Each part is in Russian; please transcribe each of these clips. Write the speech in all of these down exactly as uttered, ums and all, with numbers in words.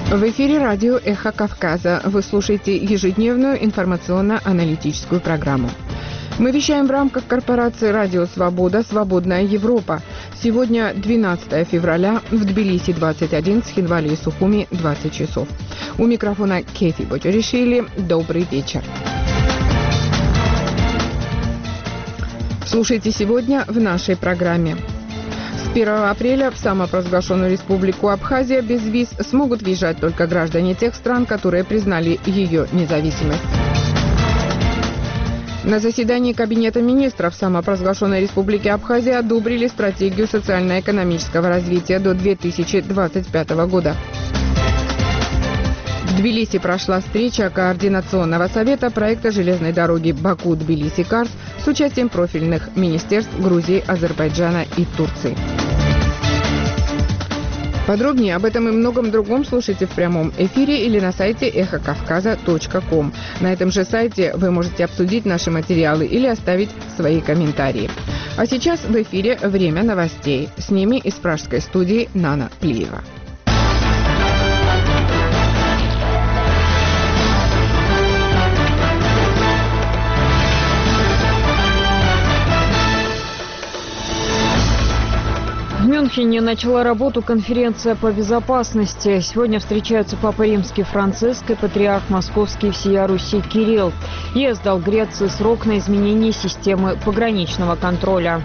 В эфире радио «Эхо Кавказа». Вы слушаете ежедневную информационно-аналитическую программу. Мы вещаем в рамках корпорации «Радио Свобода. Свободная Европа». Сегодня двенадцатое февраля, в Тбилиси двадцать один, Схинвали и Сухуми двадцать часов. У микрофона Кефи Боджаришвили. Добрый вечер. Слушайте сегодня в нашей программе. С первого апреля в самопровозглашенную республику Абхазия без виз смогут въезжать только граждане тех стран, которые признали ее независимость. На заседании Кабинета министров самопровозглашенной республики Абхазия одобрили стратегию социально-экономического развития до две тысячи двадцать пятого года. В Тбилиси прошла встреча Координационного совета проекта железной дороги Баку-Тбилиси-Карс с участием профильных министерств Грузии, Азербайджана и Турции. Подробнее об этом и многом другом слушайте в прямом эфире или на сайте эхо кавказа точка ком. На этом же сайте вы можете обсудить наши материалы или оставить свои комментарии. А сейчас в эфире время новостей. С ними из пражской студии Нана Плиева. В Мюнхене начала работу конференция по безопасности. Сегодня встречаются Папа Римский Франциск и патриарх Московский всея Руси Кирилл. ЕС дал Греции срок на изменение системы пограничного контроля.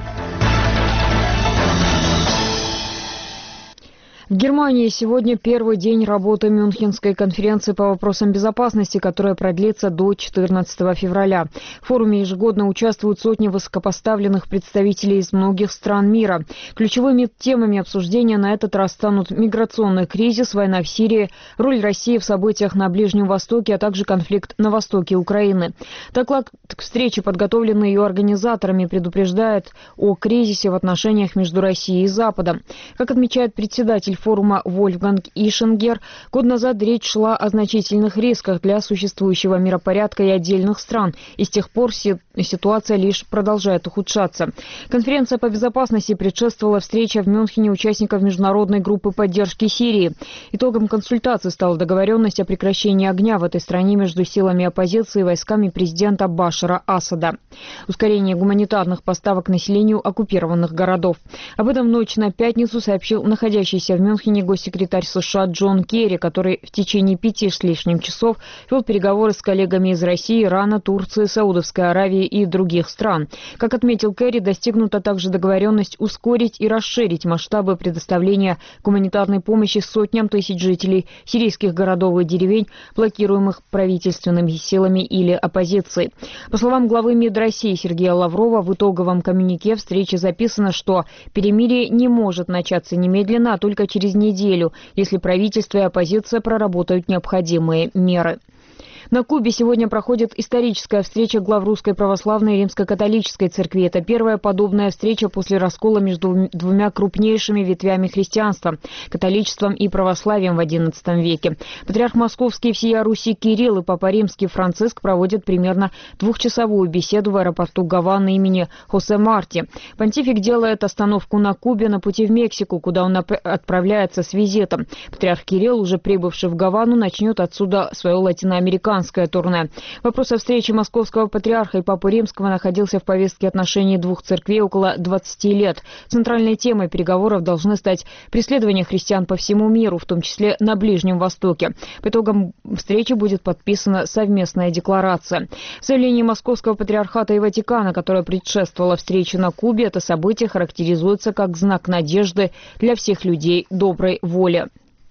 В Германии сегодня первый день работы Мюнхенской конференции по вопросам безопасности, которая продлится до четырнадцатого февраля. В форуме ежегодно участвуют сотни высокопоставленных представителей из многих стран мира. Ключевыми темами обсуждения на этот раз станут миграционный кризис, война в Сирии, роль России в событиях на Ближнем Востоке, а также конфликт на востоке Украины. Доклад к встрече, подготовленный ее организаторами, предупреждает о кризисе в отношениях между Россией и Западом. Как отмечает председатель форума Вольфганг Ишингер, год назад речь шла о значительных рисках для существующего миропорядка и отдельных стран, и с тех пор си- ситуация лишь продолжает ухудшаться. Конференция по безопасности предшествовала встрече в Мюнхене участников международной группы поддержки Сирии. Итогом консультаций стала договоренность о прекращении огня в этой стране между силами оппозиции и войсками президента Башара Асада. Ускорение гуманитарных поставок населению оккупированных городов. Об этом в ночь на пятницу сообщил находящийся в Мюнхене госсекретарь США Джон Керри, который в течение пяти с лишним часов вел переговоры с коллегами из России, Ирана, Турции, Саудовской Аравии и других стран. Как отметил Керри, достигнута также договоренность ускорить и расширить масштабы предоставления гуманитарной помощи сотням тысяч жителей сирийских городов и деревень, блокируемых правительственными силами или оппозицией. По словам главы МИД России Сергея Лаврова, в итоговом коммюнике встречи записано, что перемирие не может начаться немедленно, а только через неделю, если правительство и оппозиция проработают необходимые меры. На Кубе сегодня проходит историческая встреча глав Русской Православной и Римско-католической церкви. Это первая подобная встреча после раскола между двумя крупнейшими ветвями христианства – католичеством и православием в одиннадцатом веке. Патриарх Московский всея Руси Кирилл и Папа Римский Франциск проводят примерно двухчасовую беседу в аэропорту Гаваны имени Хосе Марти. Понтифик делает остановку на Кубе на пути в Мексику, куда он отправляется с визитом. Патриарх Кирилл, уже прибывший в Гавану, начнет отсюда свое латиноамериканское турне. Вопрос о встрече московского патриарха и Папы Римского находился в повестке отношений двух церквей около двадцати лет. Центральной темой переговоров должны стать преследования христиан по всему миру, в том числе на Ближнем Востоке. По итогам встречи будет подписана совместная декларация. Заявление Московского патриархата и Ватикана, которое предшествовало встрече на Кубе, это событие характеризуется как знак надежды для всех людей доброй воли.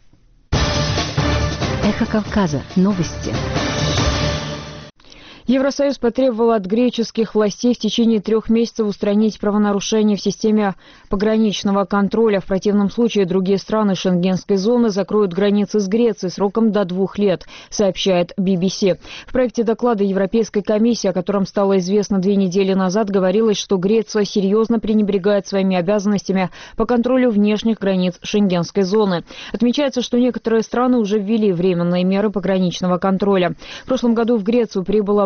Эхо Кавказа. Новости. Евросоюз потребовал от греческих властей в течение трех месяцев устранить правонарушения в системе пограничного контроля. В противном случае другие страны шенгенской зоны закроют границы с Грецией сроком до двух лет, сообщает би би си. В проекте доклада Европейской комиссии, о котором стало известно две недели назад, говорилось, что Греция серьезно пренебрегает своими обязанностями по контролю внешних границ шенгенской зоны. Отмечается, что некоторые страны уже ввели временные меры пограничного контроля. В прошлом году в Грецию прибыло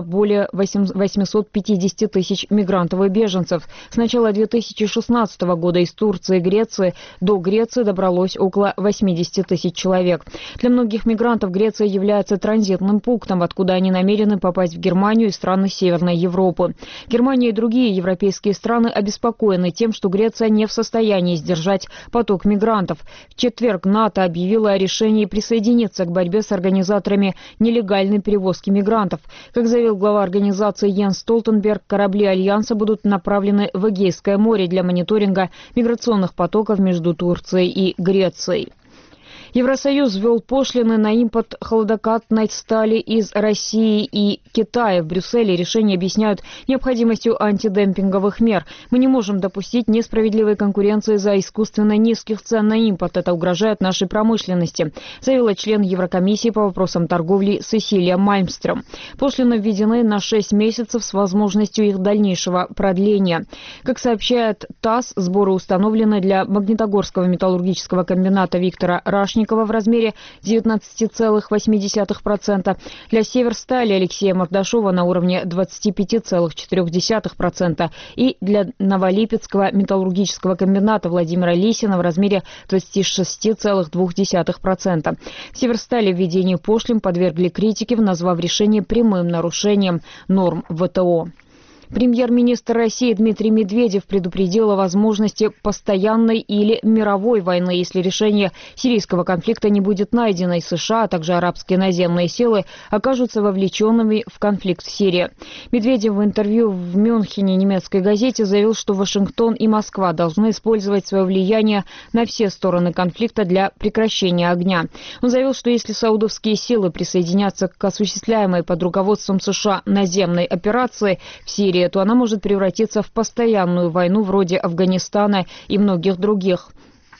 более восьмисот пятидесяти тысяч мигрантов и беженцев. С начала две тысячи шестнадцатого года из Турции и Греции до Греции добралось около восьмидесяти тысяч человек. Для многих мигрантов Греция является транзитным пунктом, откуда они намерены попасть в Германию и страны Северной Европы. Германия и другие европейские страны обеспокоены тем, что Греция не в состоянии сдержать поток мигрантов. В четверг НАТО объявило о решении присоединиться к борьбе с организаторами нелегальной перевозки мигрантов. Как заявил глава организации Йенс Столтенберг, корабли Альянса будут направлены в Эгейское море для мониторинга миграционных потоков между Турцией и Грецией. Евросоюз ввел пошлины на импорт хладокатной стали из России и Китая. В Брюсселе решение объясняют необходимостью антидемпинговых мер. Мы не можем допустить несправедливой конкуренции за искусственно низких цен на импорт. Это угрожает нашей промышленности, заявила член Еврокомиссии по вопросам торговли Сесилия Мальмстрём. Пошлины введены на шесть месяцев с возможностью их дальнейшего продления. Как сообщает ТАСС, сборы установлены для Магнитогорского металлургического комбината Виктора Рашникова в размере девятнадцать целых восемь десятых процента, для Северстали Алексея Мордашова на уровне двадцать пять целых четыре десятых процента и для Новолипецкого металлургического комбината Владимира Лисина в размере двадцать шесть целых две десятых процента. В Северстали введение пошлин подвергли критике, назвав решение прямым нарушением норм ВТО. Премьер-министр России Дмитрий Медведев предупредил о возможности постоянной или мировой войны, если решение сирийского конфликта не будет найдено, и США, а также арабские наземные силы окажутся вовлеченными в конфликт в Сирии. Медведев в интервью в Мюнхене немецкой газете заявил, что Вашингтон и Москва должны использовать свое влияние на все стороны конфликта для прекращения огня. Он заявил, что если саудовские силы присоединятся к осуществляемой под руководством США наземной операции в Сирии, то она может превратиться в постоянную войну вроде Афганистана и многих других.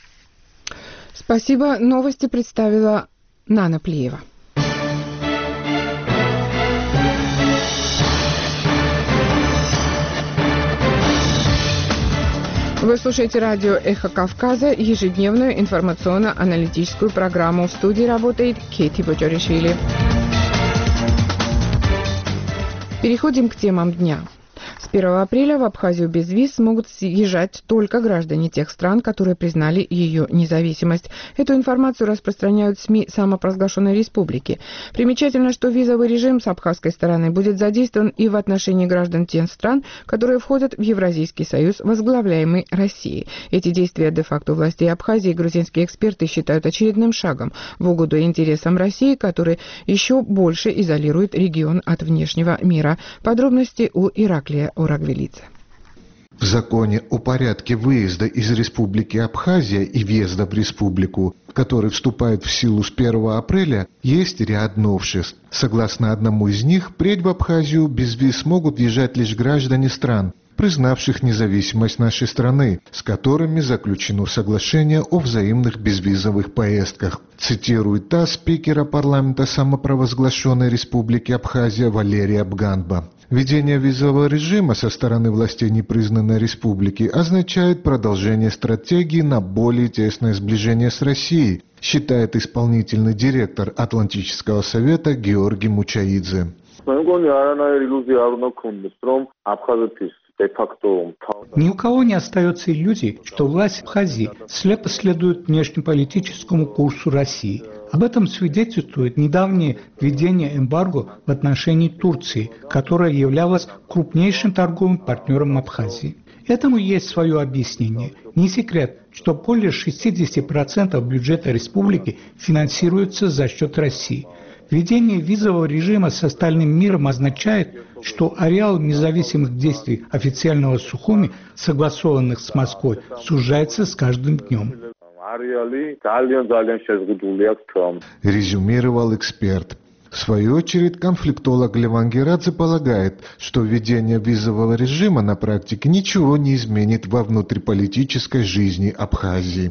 Спасибо. Новости представила Нана Плиева. Вы слушаете радио «Эхо Кавказа», ежедневную информационно-аналитическую программу. В студии работает Кейти Бочоришвили. Переходим к темам дня. С первого апреля в Абхазию без виз смогут съезжать только граждане тех стран, которые признали ее независимость. Эту информацию распространяют СМИ самопровозглашенной республики. Примечательно, что визовый режим с абхазской стороны будет задействован и в отношении граждан тех стран, которые входят в Евразийский союз, возглавляемый Россией. Эти действия де-факто властей Абхазии грузинские эксперты считают очередным шагом в угоду интересам России, который еще больше изолирует регион от внешнего мира. Подробности у Ираклия Урагвелидзе. В законе о порядке выезда из Республики Абхазия и въезда в республику, который вступает в силу с первого апреля, есть ряд новшеств. Согласно одному из них, впредь в Абхазию без виз могут въезжать лишь граждане стран, признавших независимость нашей страны, с которыми заключено соглашение о взаимных безвизовых поездках. Цитирует ТАСС спикера парламента самопровозглашенной Республики Абхазия Валерия Бганба. Введение визового режима со стороны властей непризнанной республики означает продолжение стратегии на более тесное сближение с Россией, считает исполнительный директор Атлантического совета Георгий Мучаидзе. Ни у кого не остается иллюзий, что власть Абхазии слепо следует внешнеполитическому курсу России. Об этом свидетельствует недавнее введение эмбарго в отношении Турции, которая являлась крупнейшим торговым партнером Абхазии. Этому есть свое объяснение. Не секрет, что более шестьдесят процентов бюджета республики финансируется за счет России. Введение визового режима с остальным миром означает, что ареал независимых действий официального Сухуми, согласованных с Москвой, сужается с каждым днем. Резюмировал эксперт. В свою очередь, конфликтолог Леван Герадзе полагает, что введение визового режима на практике ничего не изменит во внутриполитической жизни Абхазии.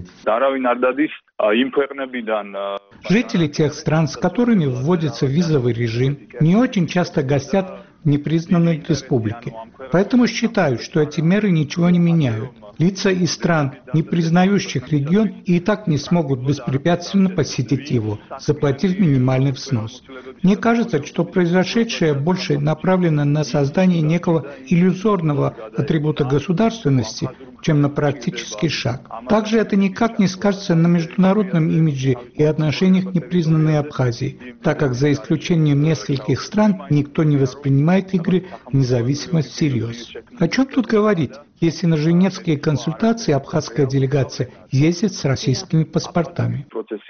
Жители тех стран, с которыми вводится визовый режим, не очень часто гостят в непризнанной республике. Поэтому считают, что эти меры ничего не меняют. Лица из стран, не признающих регион, и так не смогут беспрепятственно посетить его, заплатив минимальный взнос. Мне кажется, что произошедшее больше направлено на создание некого иллюзорного атрибута государственности, чем на практический шаг. Также это никак не скажется на международном имидже и отношениях непризнанной Абхазии, так как за исключением нескольких стран никто не воспринимает игры в независимость всерьез. О чем тут говорить, если на женевские консультации абхазская делегация ездит с российскими паспортами?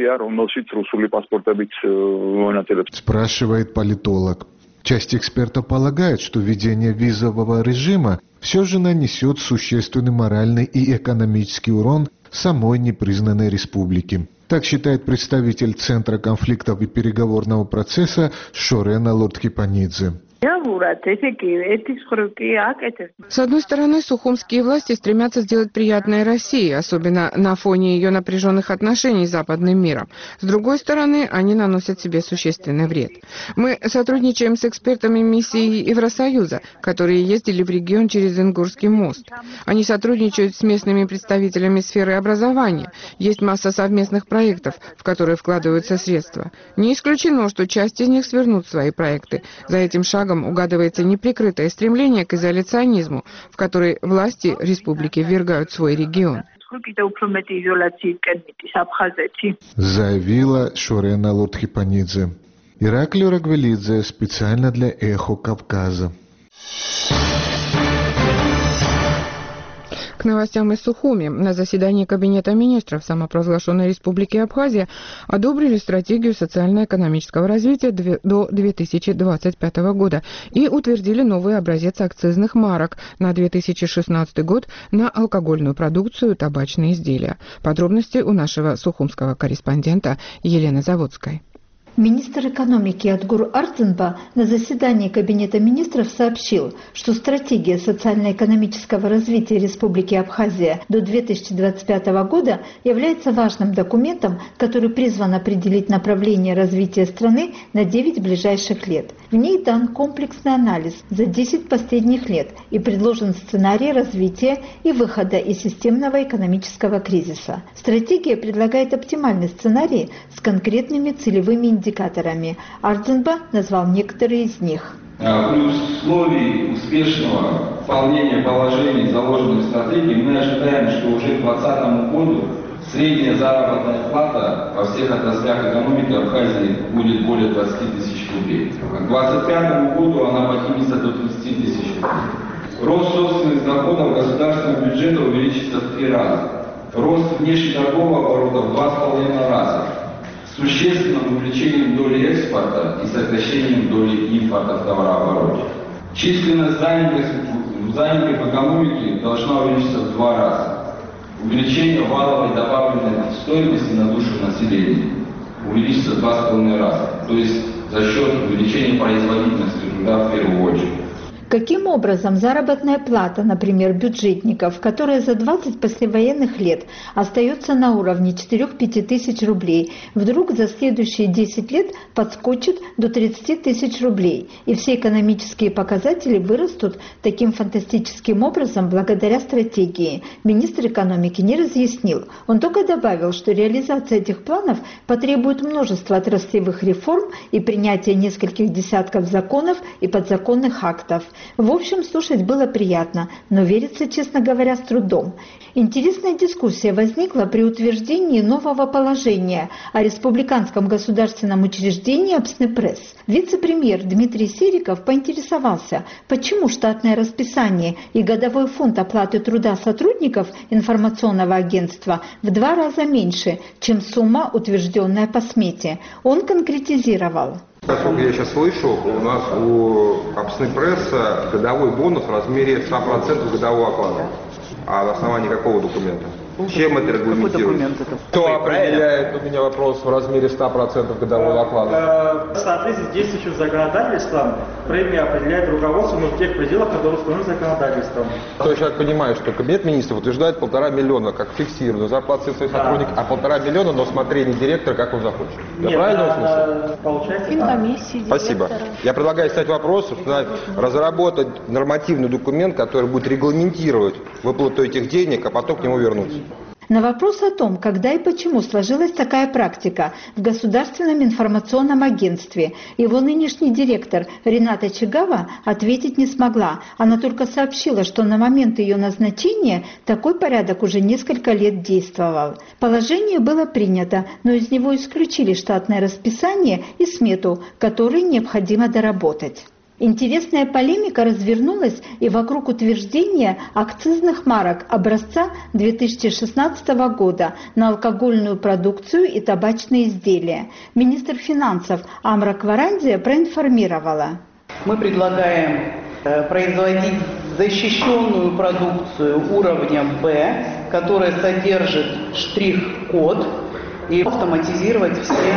Спрашивает политолог. Часть экспертов полагает, что введение визового режима все же нанесет существенный моральный и экономический урон самой непризнанной республике. Так считает представитель Центра конфликтов и переговорного процесса Шорена Лордхипанидзе. С одной стороны, сухумские власти стремятся сделать приятное России, особенно на фоне ее напряженных отношений с западным миром. С другой стороны, они наносят себе существенный вред. Мы сотрудничаем с экспертами миссии Евросоюза, которые ездили в регион через Ингурский мост. Они сотрудничают с местными представителями сферы образования. Есть масса совместных проектов, в которые вкладываются средства. Не исключено, что часть из них свернут свои проекты. За этим шагом угадывается неприкрытое стремление к изоляционизму, в который власти республики ввергают свой регион. Заявила Шорена Лордхипанидзе. Ираклий Рагвелидзе специально для «Эхо Кавказа». К новостям из Сухуми. На заседании Кабинета министров самопровозглашенной Республики Абхазия одобрили стратегию социально-экономического развития до две тысячи двадцать пятого года и утвердили новый образец акцизных марок на две тысячи шестнадцатый год на алкогольную продукцию и табачные изделия. Подробности у нашего сухумского корреспондента Елены Заводской. Министр экономики Адгур Ардзинба на заседании Кабинета министров сообщил, что стратегия социально-экономического развития Республики Абхазия до две тысячи двадцать пятого года является важным документом, который призван определить направление развития страны на девять ближайших лет. В ней дан комплексный анализ за десять последних лет и предложен сценарий развития и выхода из системного экономического кризиса. Стратегия предлагает оптимальный сценарий с конкретными целевыми индикаторами. индикаторами. Ардзинба назвал некоторые из них. При условии успешного выполнения положений, заложенных в стратегии, мы ожидаем, что уже к две тысячи двадцатому году средняя заработная плата во всех отраслях экономики Абхазии будет более двадцати тысяч рублей. К две тысячи двадцать пятому году она поднимется до тридцати тысяч рублей. Рост собственных доходов государственного бюджета увеличится в три раза. Рост внешнеторгового оборота в два с половиной раза. С существенным увеличением доли экспорта и сокращением доли импорта в товарообороте. Численность занятых, занятых в экономике должна увеличиться в два раза. Увеличение валовой добавленной стоимости на душу населения увеличится в два с половиной раза. То есть за счет увеличения производительности труда в первую очередь. Каким образом заработная плата, например, бюджетников, которая за двадцать послевоенных лет остается на уровне четырёх-пяти тысяч рублей, вдруг за следующие десять лет подскочит до тридцати тысяч рублей, и все экономические показатели вырастут таким фантастическим образом благодаря стратегии, министр экономики не разъяснил. Он только добавил, что реализация этих планов потребует множества отраслевых реформ и принятия нескольких десятков законов и подзаконных актов. В общем, слушать было приятно, но верится, честно говоря, с трудом. Интересная дискуссия возникла при утверждении нового положения о республиканском государственном учреждении «Абснепресс». Вице-премьер Дмитрий Сериков поинтересовался, почему штатное расписание и годовой фонд оплаты труда сотрудников информационного агентства в два раза меньше, чем сумма, утвержденная по смете. Он конкретизировал. Насколько я сейчас слышу, у нас у Абснепресса годовой бонус в размере ста процентов годового оклада. А на основании какого документа? Чем это регламентируется? Кто определяет, у меня вопрос, в размере ста процентов годового оклада? В соответствии с действующим законодательством премия определяет руководство, но в тех пределах, которые установлены законодательством. То есть я понимаю, что Кабинет министров утверждает полтора миллиона как фиксированную зарплату своих Да. сотрудников, а полтора миллиона на усмотрение директора, как он захочет. Я Нет, правильно на- услышал? на- получается Финкомиссии, Спасибо. Я предлагаю ставить вопрос, что надо разработать нормативный документ, который будет регламентировать выплату этих денег, а потом к нему вернуться. На вопрос о том, когда и почему сложилась такая практика в Государственном информационном агентстве, его нынешний директор Рената Чигава ответить не смогла. Она только сообщила, что на момент ее назначения такой порядок уже несколько лет действовал. Положение было принято, но из него исключили штатное расписание и смету, которые необходимо доработать. Интересная полемика развернулась и вокруг утверждения акцизных марок образца две тысячи шестнадцатого года на алкогольную продукцию и табачные изделия. Министр финансов Амра Кварандзе проинформировала. Мы предлагаем э, производить защищенную продукцию уровня Б, которая содержит штрих-код, и автоматизировать все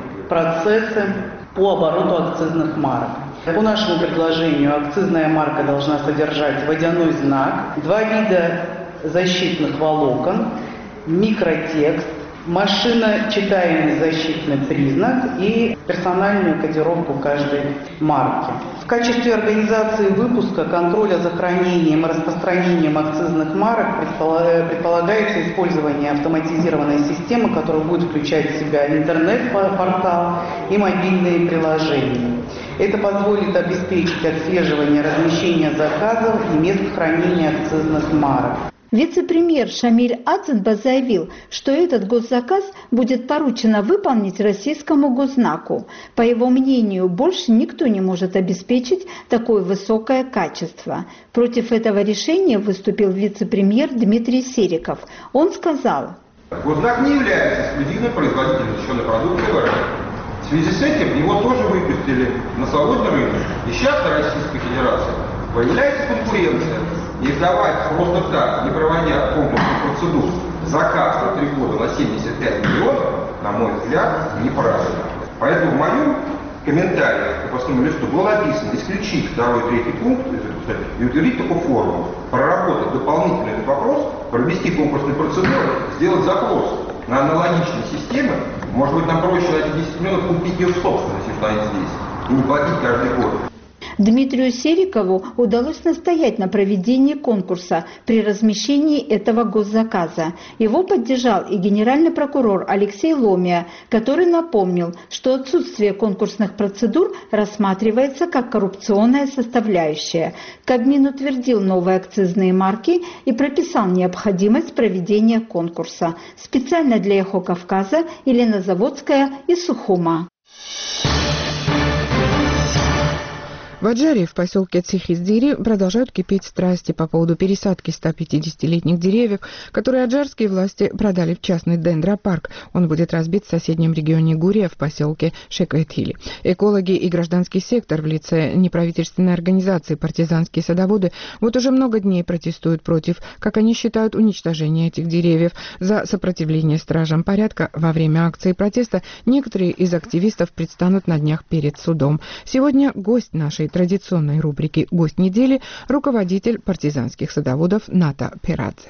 процессы по обороту акцизных марок. По нашему предложению акцизная марка должна содержать водяной знак, два вида защитных волокон, микротекст, машиночитаемый защитный признак и персональную кодировку каждой марки. В качестве организации выпуска, контроля за хранением и распространением акцизных марок предполагается использование автоматизированной системы, которая будет включать в себя интернет-портал и мобильные приложения. Это позволит обеспечить отслеживание размещения заказов и мест хранения акцизных марок. Вице-премьер Шамиль Аценба заявил, что этот госзаказ будет поручено выполнить российскому госзнаку. По его мнению, больше никто не может обеспечить такое высокое качество. Против этого решения выступил вице-премьер Дмитрий Сериков. Он сказал: Госзнак не является эксклюзивным производителем защищенной продукции в РФ. В связи с этим его тоже выпустили на свободный рынок. И сейчас на Российской Федерации появляется конкуренция. И издавать просто так, не проводя конкурсных процедур, заказ на три года на семьдесят пять миллионов, на мой взгляд, неправильно. Поэтому в моем комментарии к постному листу было написано исключить второй и третий пункт и утвердить такую форму, проработать дополнительно этот вопрос, провести конкурсные процедуры, сделать запрос на аналогичные системы. Может быть, нам проще на эти десять миллионов купить ее в собственность, если они здесь, и не платить каждый год. Дмитрию Серикову удалось настоять на проведении конкурса при размещении этого госзаказа. Его поддержал и генеральный прокурор Алексей Ломия, который напомнил, что отсутствие конкурсных процедур рассматривается как коррупционная составляющая. Кабмин утвердил новые акцизные марки и прописал необходимость проведения конкурса. Специально для «Эхо Кавказа» Елена Заводская из Сухума. В Аджаре, в поселке Цихиздири, продолжают кипеть страсти по поводу пересадки ста пятидесятилетних деревьев, которые аджарские власти продали в частный дендропарк. Он будет разбит в соседнем регионе Гурия в поселке Шекветхили. Экологи и гражданский сектор в лице неправительственной организации «Партизанские садоводы» вот уже много дней протестуют против, как они считают, уничтожения этих деревьев. За сопротивление стражам порядка во время акции протеста некоторые из активистов предстанут на днях перед судом. Сегодня гость нашей традиционной рубрики «Гость недели» — руководитель партизанских садоводов Ната Перадзе.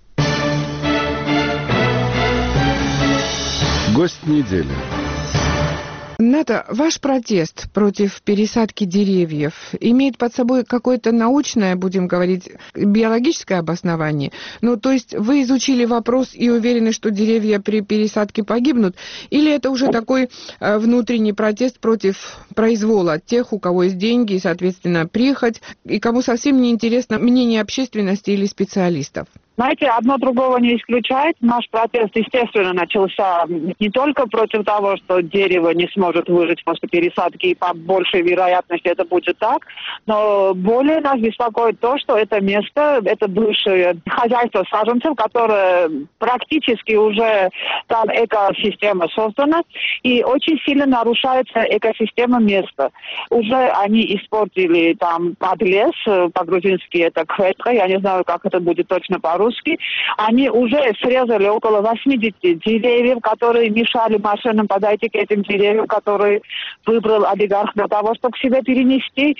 Гость недели. Ната, ваш протест против пересадки деревьев имеет под собой какое-то научное, будем говорить, биологическое обоснование? Ну, то есть вы изучили вопрос и уверены, что деревья при пересадке погибнут? Или это уже такой э, внутренний протест против произвола тех, у кого есть деньги и, соответственно, прихоть, и кому совсем не интересно мнение общественности или специалистов? Знаете, одно другого не исключает. Наш протест, естественно, начался не только против того, что дерево не сможет выжить после пересадки, и по большей вероятности это будет так, но более нас беспокоит то, что это место, это бывшее хозяйство саженцев, которое практически уже там экосистема создана, и очень сильно нарушается экосистема места. Уже они испортили там подлес, по-грузински это кветка, я не знаю, как это будет точно по-русски, загрузки. Они уже срезали около восьмидесяти деревьев, которые мешали машинам подойти к этим деревьям, которые выбрал олигарх для того, чтобы к себе перенести.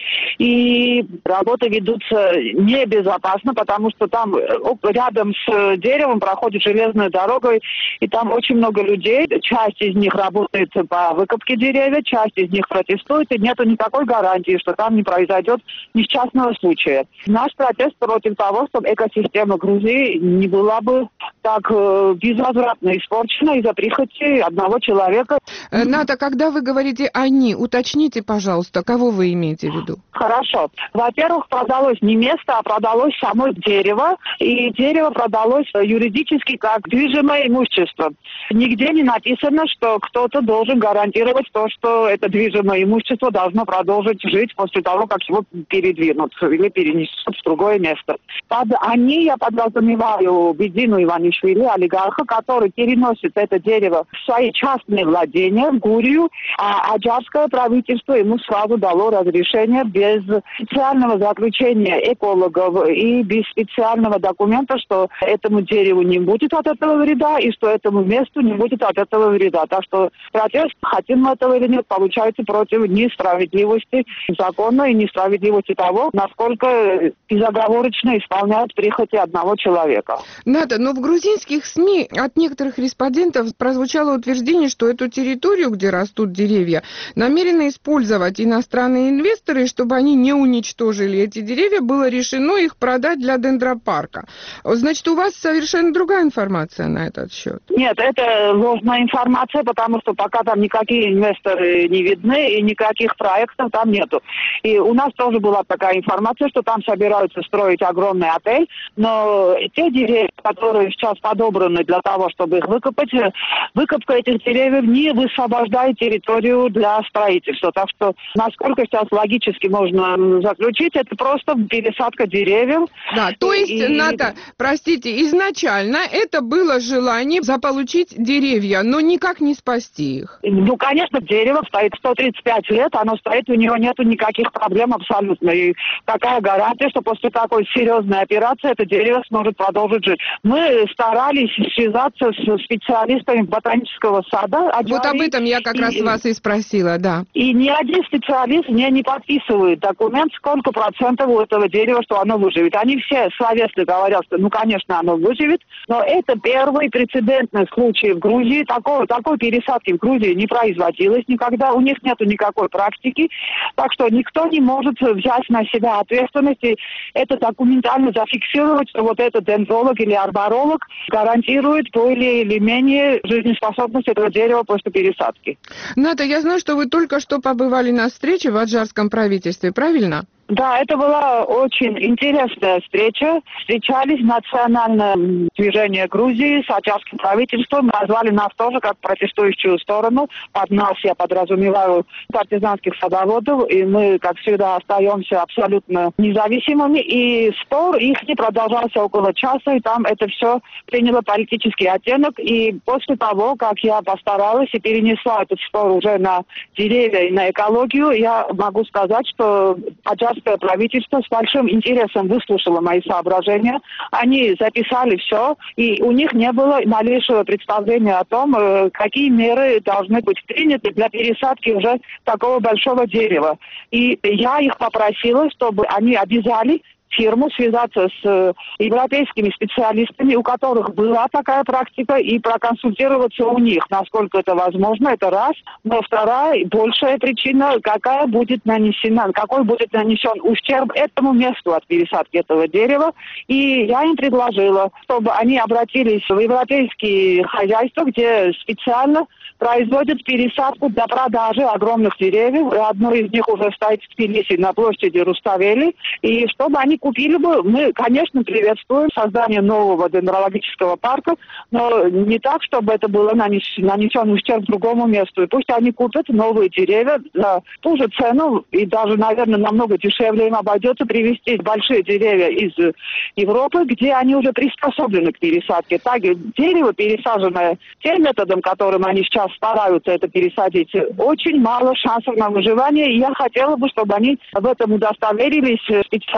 И работы ведутся небезопасно, потому что там рядом с деревом проходит железная дорога, и там очень много людей. Часть из них работает по выкопке деревьев, часть из них протестует, и нету никакой гарантии, что там не произойдет несчастного случая. Наш протест против того, чтобы экосистема Грузии не была бы так э, безвозвратно испорчена из-за прихоти одного человека. Ната, когда вы говорите «они», уточните, пожалуйста, кого вы имеете в виду? Хорошо. Во-первых, продалось не место, а продалось само дерево, и дерево продалось юридически как движимое имущество. Нигде не написано, что кто-то должен гарантировать то, что это движимое имущество должно продолжить жить после того, как его передвинут или перенесут в другое место. Под «они» я подразумеваю Бедину Иванишвили, олигарха, который переносит это дерево в свои частные владения, в Гурию, а аджарское правительство ему сразу дало разрешение без специального заключения экологов и без специального документа, что этому дереву не будет от этого вреда и что этому месту не будет от этого вреда. Так что протест, хотим мы этого или нет, получается против несправедливости закона и несправедливости того, насколько безоговорочно исполняют прихоти одного человека. Ната, но в грузинских СМИ от некоторых респондентов прозвучало утверждение, что эту территорию, где растут деревья, намерены использовать иностранные инвесторы, чтобы они не уничтожили эти деревья, было решено их продать для дендропарка. Значит, у вас совершенно другая информация на этот счет? Нет, это ложная информация, потому что пока там никакие инвесторы не видны и никаких проектов там нету. И у нас тоже была такая информация, что там собираются строить огромный отель, но те деревья, которые сейчас подобраны для того, чтобы их выкопать, выкопка этих деревьев не высвобождает территорию для строительства. Так что, насколько сейчас логически можно заключить, это просто пересадка деревьев. Да, то есть, и... Ната, простите, изначально это было желание заполучить деревья, но никак не спасти их. Ну, конечно, дерево стоит сто тридцать пять лет, оно стоит, у него нету никаких проблем абсолютно. И какая гарантия, что после такой серьезной операции это дерево сможет продолжить жить? Мы старались связаться с специалистами ботанического сада. Аджари, вот об этом я как и, раз вас и спросила, да. И ни один специалист мне не подписывает документ, сколько процентов у этого дерева, что оно выживет. Они все словесно говорят, что, ну, конечно, оно выживет, но это первый прецедентный случай в Грузии. Такой, такой пересадки в Грузии не производилось никогда, у них нету никакой практики, так что никто не может взять на себя ответственность и это документально зафиксировать, что вот этот дендролог или арборолог гарантирует более или менее жизнеспособность этого дерева после пересадки. Ната, я знаю, что вы только что побывали на встрече в аджарском правительстве, правильно? Да, это была очень интересная встреча. Встречались национальное движение Грузии с аджарским правительством. Назвали нас тоже как протестующую сторону. Под нас я подразумеваю партизанских садоводов. И мы, как всегда, остаемся абсолютно независимыми. И спор их не продолжался около часа. И там это все приняло политический оттенок. И после того, как я постаралась и перенесла этот спор уже на деревья и на экологию, я могу сказать, что аджар правительство с большим интересом выслушало мои соображения. Они записали все, и у них не было малейшего представления о том, какие меры должны быть приняты для пересадки уже такого большого дерева. И я их попросила, чтобы они обязали фирму связаться с европейскими специалистами, у которых была такая практика, и проконсультироваться у них, насколько это возможно, это раз. Но вторая, большая причина, какая будет нанесена, какой будет нанесен ущерб этому месту от пересадки этого дерева. И я им предложила, чтобы они обратились в европейские хозяйства, где специально производят пересадку для продажи огромных деревьев. Одно из них уже стоит в Тбилиси на площади Руставели. И чтобы они купили бы, мы, конечно, приветствуем создание нового дендрологического парка, но не так, чтобы это было нанесен, нанесен ущерб другому месту. И пусть они купят новые деревья за ту же цену, и даже, наверное, намного дешевле им обойдется привезти большие деревья из Европы, где они уже приспособлены к пересадке. Так, дерево, пересаженное тем методом, которым они сейчас стараются это пересадить, очень мало шансов на выживание, и я хотела бы, чтобы они в этом удостоверились специалистами.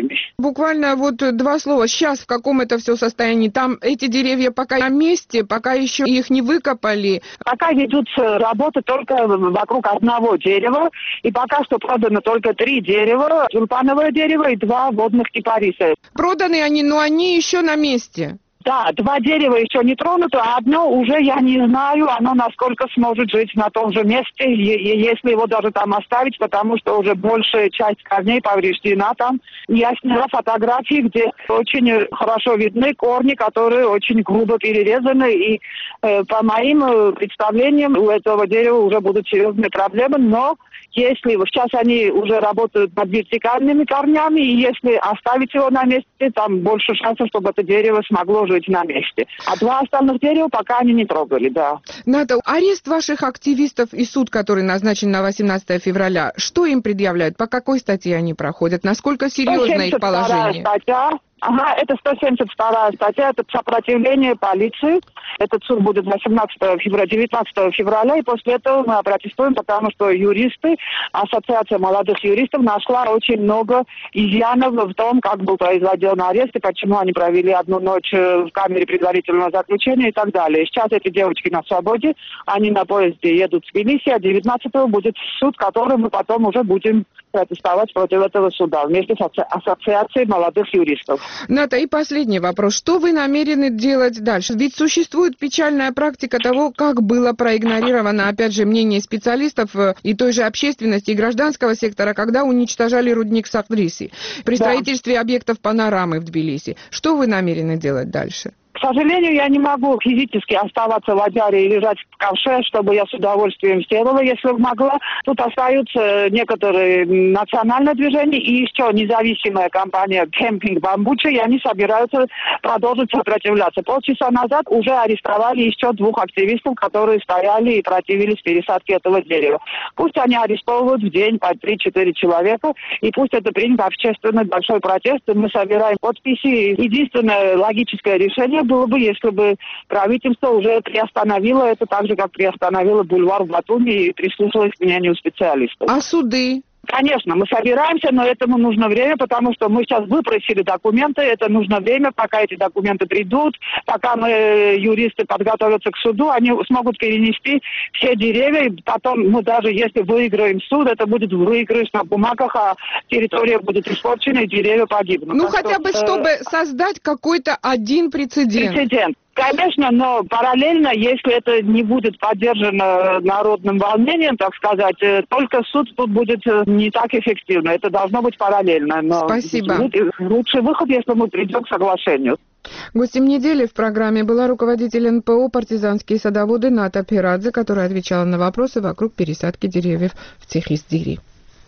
деревьями. Буквально вот два слова. Сейчас в каком это все состоянии? Там эти деревья пока на месте, пока еще их не выкопали? Пока ведутся работы только вокруг одного дерева, и пока что продано только три дерева, тюльпановое дерево и два водных кипариса. Проданы они, но они еще на месте. Да, два дерева еще не тронуты, а одно уже я не знаю, оно насколько сможет жить на том же месте, если его даже там оставить, потому что уже большая часть корней повреждена там. Я сняла фотографии, где очень хорошо видны корни, которые очень грубо перерезаны, и э, по моим представлениям у этого дерева уже будут серьезные проблемы, но если сейчас они уже работают над вертикальными корнями, и если оставить его на месте, там больше шансов, чтобы это дерево смогло жить на месте. А два остальных дерева пока они не трогали, да. Ната, арест ваших активистов и суд, который назначен на восемнадцатое февраля, что им предъявляют? По какой статье они проходят? Насколько серьезно их положение? Статья. Ага, это сто семьдесят вторая статья, это сопротивление полиции. Этот суд будет восемнадцатого февраля, девятнадцатого февраля, и после этого мы протестуем, потому что юристы, Ассоциация молодых юристов нашла очень много изъянов в том, как был произведен арест, и почему они провели одну ночь в камере предварительного заключения и так далее. Сейчас эти девочки на свободе, они на поезде едут в Тбилиси, а девятнадцатого будет суд, который мы потом уже будем протестовать против этого суда вместе с Ассоциацией молодых юристов. Ната, и последний вопрос. Что вы намерены делать дальше? Ведь существует печальная практика того, как было проигнорировано, опять же, мнение специалистов и той же общественности, и гражданского сектора, когда уничтожали рудник Сагдриси при да. строительстве объектов панорамы в Тбилиси. Что вы намерены делать дальше? К сожалению, я не могу физически оставаться в Аджаре и лежать в ковше, чтобы я с удовольствием сделала, если бы могла. Тут остаются некоторые национальные движения и еще независимая компания «Кемпинг Бамбуча», и они собираются продолжить сопротивляться. Полчаса назад уже арестовали еще двух активистов, которые стояли и противились пересадке этого дерева. Пусть они арестовывают в день по три-четыре человека, и пусть это принято общественный большой протест, и мы собираем подписи. Единственное логическое решение было бы, если бы правительство уже приостановило это так же, как приостановило бульвар в Батуми и прислушалось к мнению специалистов. А суды? Конечно, мы собираемся, но этому нужно время, потому что мы сейчас выпросили документы, это нужно время, пока эти документы придут, пока мы, юристы, подготовятся к суду, они смогут перенести все деревья, и потом, ну, даже если выиграем суд, это будет выигрыш на бумагах, а территория будет испорчена, и деревья погибнут. Ну, так хотя что, бы, чтобы э... создать какой-то один прецедент. Прецедент. Конечно, но параллельно, если это не будет поддержано народным волнением, так сказать, только суд тут будет не так эффективно. Это должно быть параллельно. Но спасибо. Лучший выход, если мы придем к соглашению. Гостем недели в программе была руководитель эн пэ о «Партизанские садоводы» Ната Пирадзе, которая отвечала на вопросы вокруг пересадки деревьев в Цехиздири.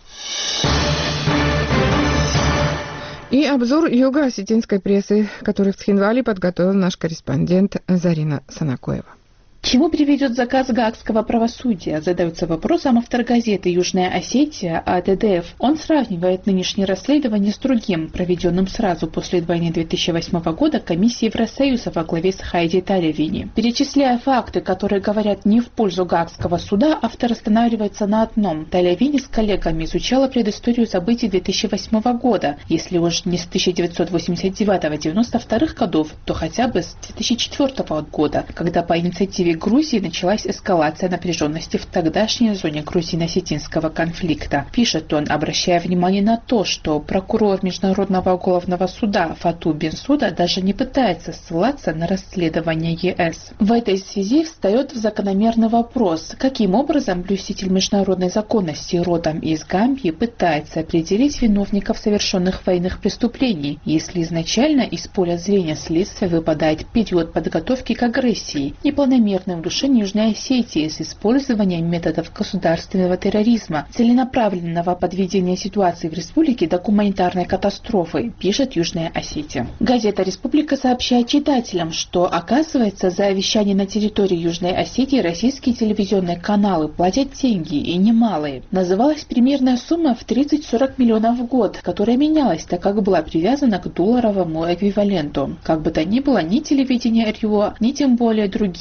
И обзор юго-осетинской прессы, который в Цхинвале подготовил наш корреспондент Зарина Санакоева. Чему приведет заказ гаагского правосудия? Задается вопросом автор газеты «Южная Осетия» А Д Д Ф. Он сравнивает нынешнее расследование с другим, проведенным сразу после войны две тысячи восьмого года комиссией Евросоюза во главе с Хайди Талевини. Перечисляя факты, которые говорят не в пользу гаагского суда, автор останавливается на одном. Талевини с коллегами изучала предысторию событий две тысячи восьмого года, если уж не с тысяча девятьсот восемьдесят девятого — девяносто вторых годов, то хотя бы с две тысячи четвёртого года, когда по инициативе Грузии началась эскалация напряженности в тогдашней зоне грузино-осетинского конфликта. Пишет он, обращая внимание на то, что прокурор Международного уголовного суда Фату Бенсуда даже не пытается ссылаться на расследование Е С. В этой связи встает закономерный вопрос, каким образом блюститель международной законности родом из Гамбии пытается определить виновников совершенных военных преступлений, если изначально из поля зрения следствия выпадает период подготовки к агрессии, непланомерно удушение Южной Осетии с использованием методов государственного терроризма, целенаправленного подведения ситуации в республике до гуманитарной катастрофы, пишет Южная Осетия. Газета «Республика» сообщает читателям, что, оказывается, за вещание на территории Южной Осетии российские телевизионные каналы платят деньги, и немалые. Называлась примерная сумма в тридцать-сорок миллионов в год, которая менялась, так как была привязана к долларовому эквиваленту. Как бы то ни было, ни телевидение эр ю о, ни тем более другие СМИ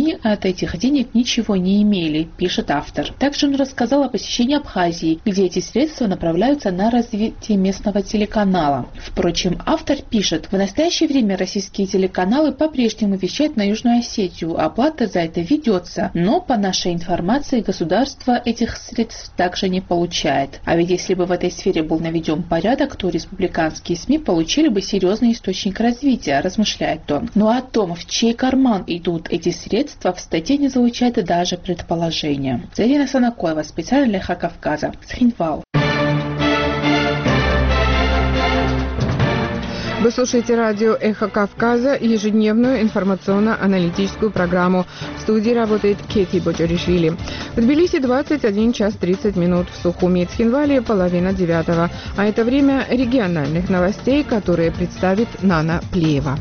они от этих денег ничего не имели, пишет автор. Также он рассказал о посещении Абхазии, где эти средства направляются на развитие местного телеканала. Впрочем, автор пишет, в настоящее время российские телеканалы по-прежнему вещают на Южную Осетию, оплата за это ведется, но по нашей информации государство этих средств также не получает. А ведь если бы в этой сфере был наведен порядок, то республиканские СМИ получили бы серьезный источник развития, размышляет он. Но о том, в чей карман идут эти средства, в статье не звучит даже предположения. Зарина Санакоева, специально для Эхо Кавказа, Схинвал. Вы слушаете радио «Эхо Кавказа», ежедневную информационно-аналитическую программу. В студии работает Кети Боджоришвили. В Тбилиси двадцать один час тридцать минут, в Сухуми и Цхинвале половина девятого. А это время региональных новостей, которые представит Нана Плеева.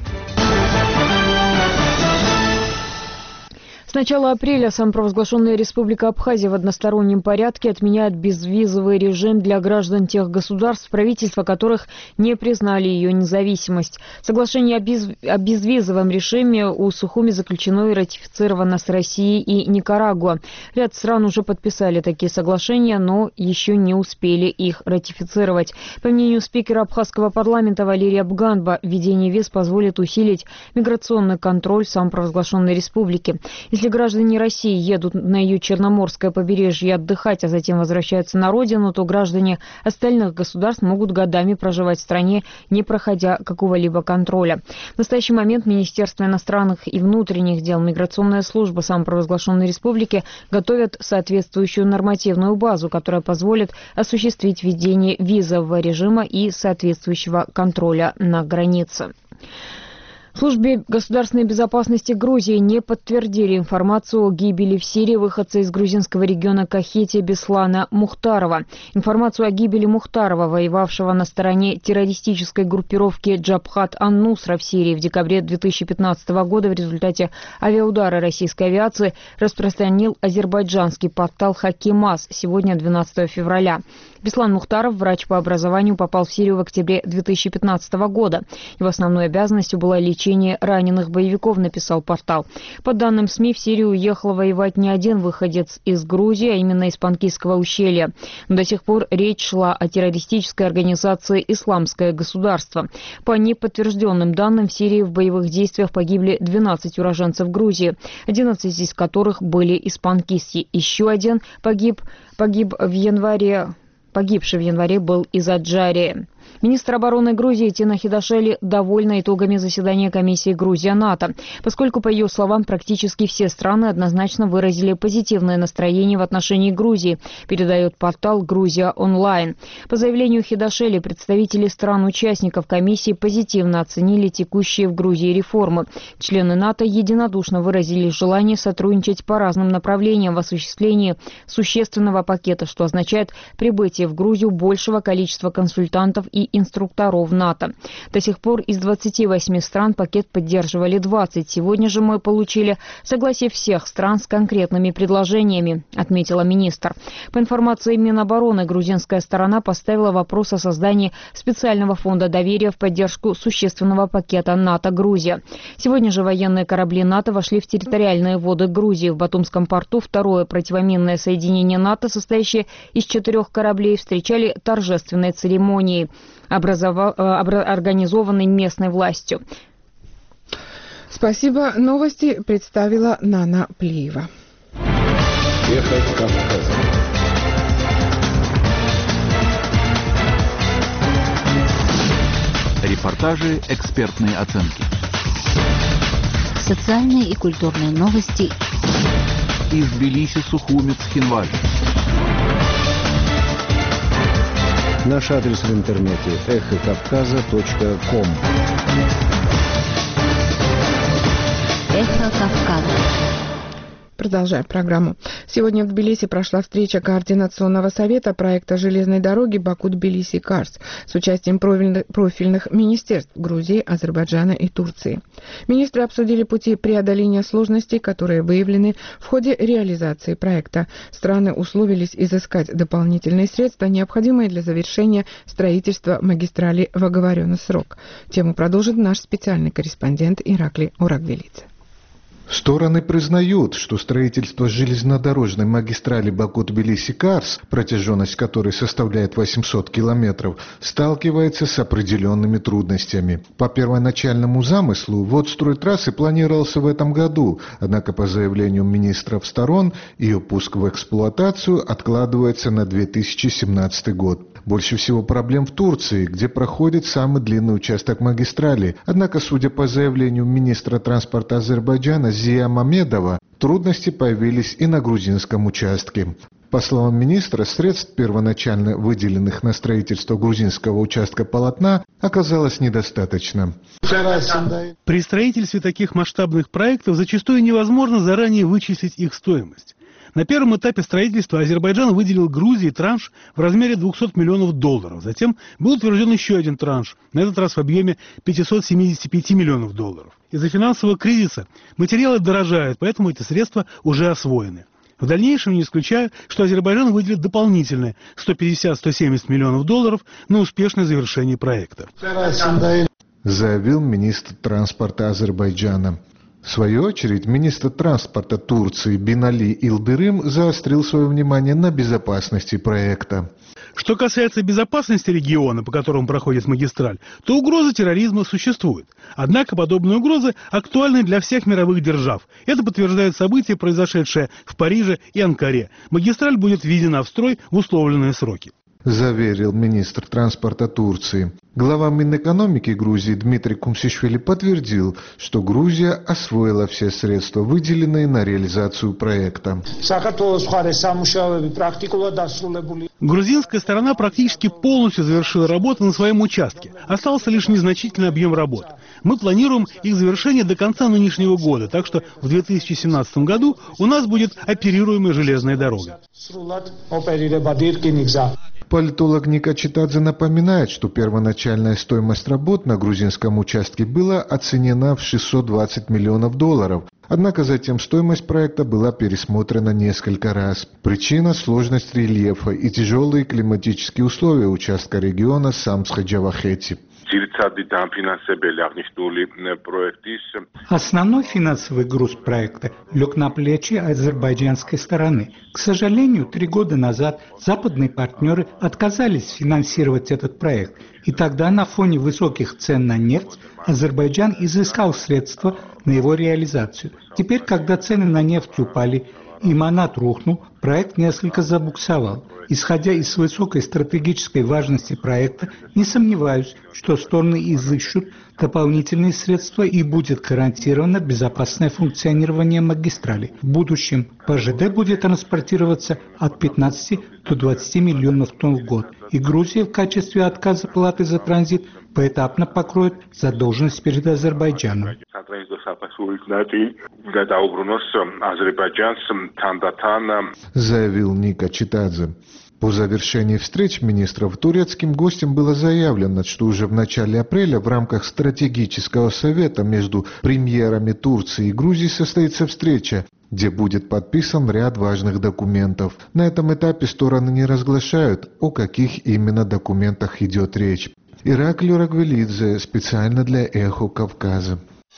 С начала апреля самопровозглашенная Республика Абхазия в одностороннем порядке отменяет безвизовый режим для граждан тех государств, правительства которых не признали ее независимость. Соглашение о, без... о безвизовом режиме у Сухуми заключено и ратифицировано с Россией и Никарагуа. Ряд стран уже подписали такие соглашения, но еще не успели их ратифицировать. По мнению спикера абхазского парламента Валерия Бганба, введение виз позволит усилить миграционный контроль самопровозглашенной республики. Если граждане России едут на ее Черноморское побережье отдыхать, а затем возвращаются на родину, то граждане остальных государств могут годами проживать в стране, не проходя какого-либо контроля. В настоящий момент Министерство иностранных и внутренних дел, Миграционная служба самопровозглашенной республики готовят соответствующую нормативную базу, которая позволит осуществить введение визового режима и соответствующего контроля на границе. В службе государственной безопасности Грузии не подтвердили информацию о гибели в Сирии выходца из грузинского региона Кахетия Беслана Мухтарова. Информацию о гибели Мухтарова, воевавшего на стороне террористической группировки Джабхат ан-Нусра в Сирии в декабре две тысячи пятнадцатого года в результате авиаудара российской авиации, распространил азербайджанский портал Хакимас сегодня, двенадцатого февраля. Беслан Мухтаров, врач по образованию, попал в Сирию в октябре две тысячи пятнадцатого года. Его основной обязанностью была лечение раненых боевиков, написал портал. По данным СМИ, в Сирию уехал воевать не один выходец из Грузии, а именно из Панкисского ущелья. Но до сих пор речь шла о террористической организации «Исламское государство». По неподтвержденным данным, в Сирии в боевых действиях погибли двенадцать уроженцев Грузии, одиннадцать из которых были из Панкисья. Еще один погиб, погиб в январе... Погибший в январе был из Аджарии. Министр обороны Грузии Тина Хидашели довольна итогами заседания комиссии Грузия-НАТО, поскольку, по ее словам, практически все страны однозначно выразили позитивное настроение в отношении Грузии, передает портал «Грузия онлайн». По заявлению Хидашели, представители стран-участников комиссии позитивно оценили текущие в Грузии реформы. Члены НАТО единодушно выразили желание сотрудничать по разным направлениям в осуществлении существенного пакета, что означает прибытие в Грузию большего количества консультантов и инструкторов НАТО. До сих пор из двадцати восьми стран пакет поддерживали двадцать. Сегодня же мы получили согласие всех стран с конкретными предложениями, отметила министр. По информации Минобороны, грузинская сторона поставила вопрос о создании специального фонда доверия в поддержку существенного пакета НАТО-Грузия. Сегодня же военные корабли НАТО вошли в территориальные воды Грузии. В Батумском порту второе противоминное соединение НАТО, состоящее из четырех кораблей, встречали торжественные церемонии, образова... организованной местной властью. Спасибо. Новости представила Нана Плеева. Эхо Кавказа. Репортажи, экспертные оценки. Социальные и культурные новости. Из Тбилиси, Сухуми, Цхинваль. Наш адрес в интернете эхо кавказа точка ком. Эхо Кавказа. Продолжаем программу. Сегодня в Тбилиси прошла встреча Координационного совета проекта железной дороги Баку-Тбилиси-Карс с участием профильных министерств Грузии, Азербайджана и Турции. Министры обсудили пути преодоления сложностей, которые выявлены в ходе реализации проекта. Страны условились изыскать дополнительные средства, необходимые для завершения строительства магистрали в оговоренный срок. Тему продолжит наш специальный корреспондент Иракли Урагвелидзе. Стороны признают, что строительство железнодорожной магистрали Баку-Тбилиси-Карс, протяженность которой составляет восемьсот километров, сталкивается с определенными трудностями. По первоначальному замыслу ввод стройтрассы планировался в этом году, однако по заявлению министров сторон ее пуск в эксплуатацию откладывается на две тысячи семнадцатый год. Больше всего проблем в Турции, где проходит самый длинный участок магистрали. Однако, судя по заявлению министра транспорта Азербайджана Зия Мамедова, трудности появились и на грузинском участке. По словам министра, средств, первоначально выделенных на строительство грузинского участка полотна, оказалось недостаточно. При строительстве таких масштабных проектов зачастую невозможно заранее вычислить их стоимость. На первом этапе строительства Азербайджан выделил Грузии транш в размере двухсот миллионов долларов. Затем был утвержден еще один транш, на этот раз в объеме пятисот семидесяти пяти миллионов долларов. Из-за финансового кризиса материалы дорожают, поэтому эти средства уже освоены. В дальнейшем не исключаю, что Азербайджан выделит дополнительные сто пятьдесят — сто семьдесят миллионов долларов на успешное завершение проекта. Заявил министр транспорта Азербайджана. В свою очередь, министр транспорта Турции Бинали Илдырым заострил свое внимание на безопасности проекта. Что касается безопасности региона, по которому проходит магистраль, то угроза терроризма существует. Однако подобные угрозы актуальны для всех мировых держав. Это подтверждают события, произошедшие в Париже и Анкаре. Магистраль будет введена в строй в условленные сроки. Заверил министр транспорта Турции. Глава Минэкономики Грузии Дмитрий Кумсишвили подтвердил, что Грузия освоила все средства, выделенные на реализацию проекта. Грузинская сторона практически полностью завершила работу на своем участке. Остался лишь незначительный объем работ. Мы планируем их завершение до конца нынешнего года, так что в две тысячи семнадцатом году у нас будет оперируемая железная дорога. Политолог Ника Читадзе напоминает, что первоначальная стоимость работ на грузинском участке была оценена в шестьсот двадцать миллионов долларов. Однако затем стоимость проекта была пересмотрена несколько раз. Причина – сложность рельефа и тяжелые климатические условия участка региона Самсха-Джавахети. Основной финансовый груз проекта лег на плечи азербайджанской стороны. К сожалению, три года назад западные партнеры отказались финансировать этот проект. И тогда на фоне высоких цен на нефть Азербайджан изыскал средства на его реализацию. Теперь, когда цены на нефть упали и манат рухнул, проект несколько забуксовал. Исходя из высокой стратегической важности проекта, не сомневаюсь, что стороны изыщут дополнительные средства и будет гарантировано безопасное функционирование магистрали. В будущем по ЖД будет транспортироваться от пятнадцати до двадцати миллионов тонн в год. И Грузия в качестве отказа платы за транзит поэтапно покроет задолженность перед Азербайджаном. Заявил Ника Читадзе. По завершении встреч министров турецким гостям было заявлено, что уже в начале апреля в рамках стратегического совета между премьерами Турции и Грузии состоится встреча, где будет подписан ряд важных документов. На этом этапе стороны не разглашают, о каких именно документах идет речь. Ираклий Рагвелидзе, специально для «Эхо Кавказа».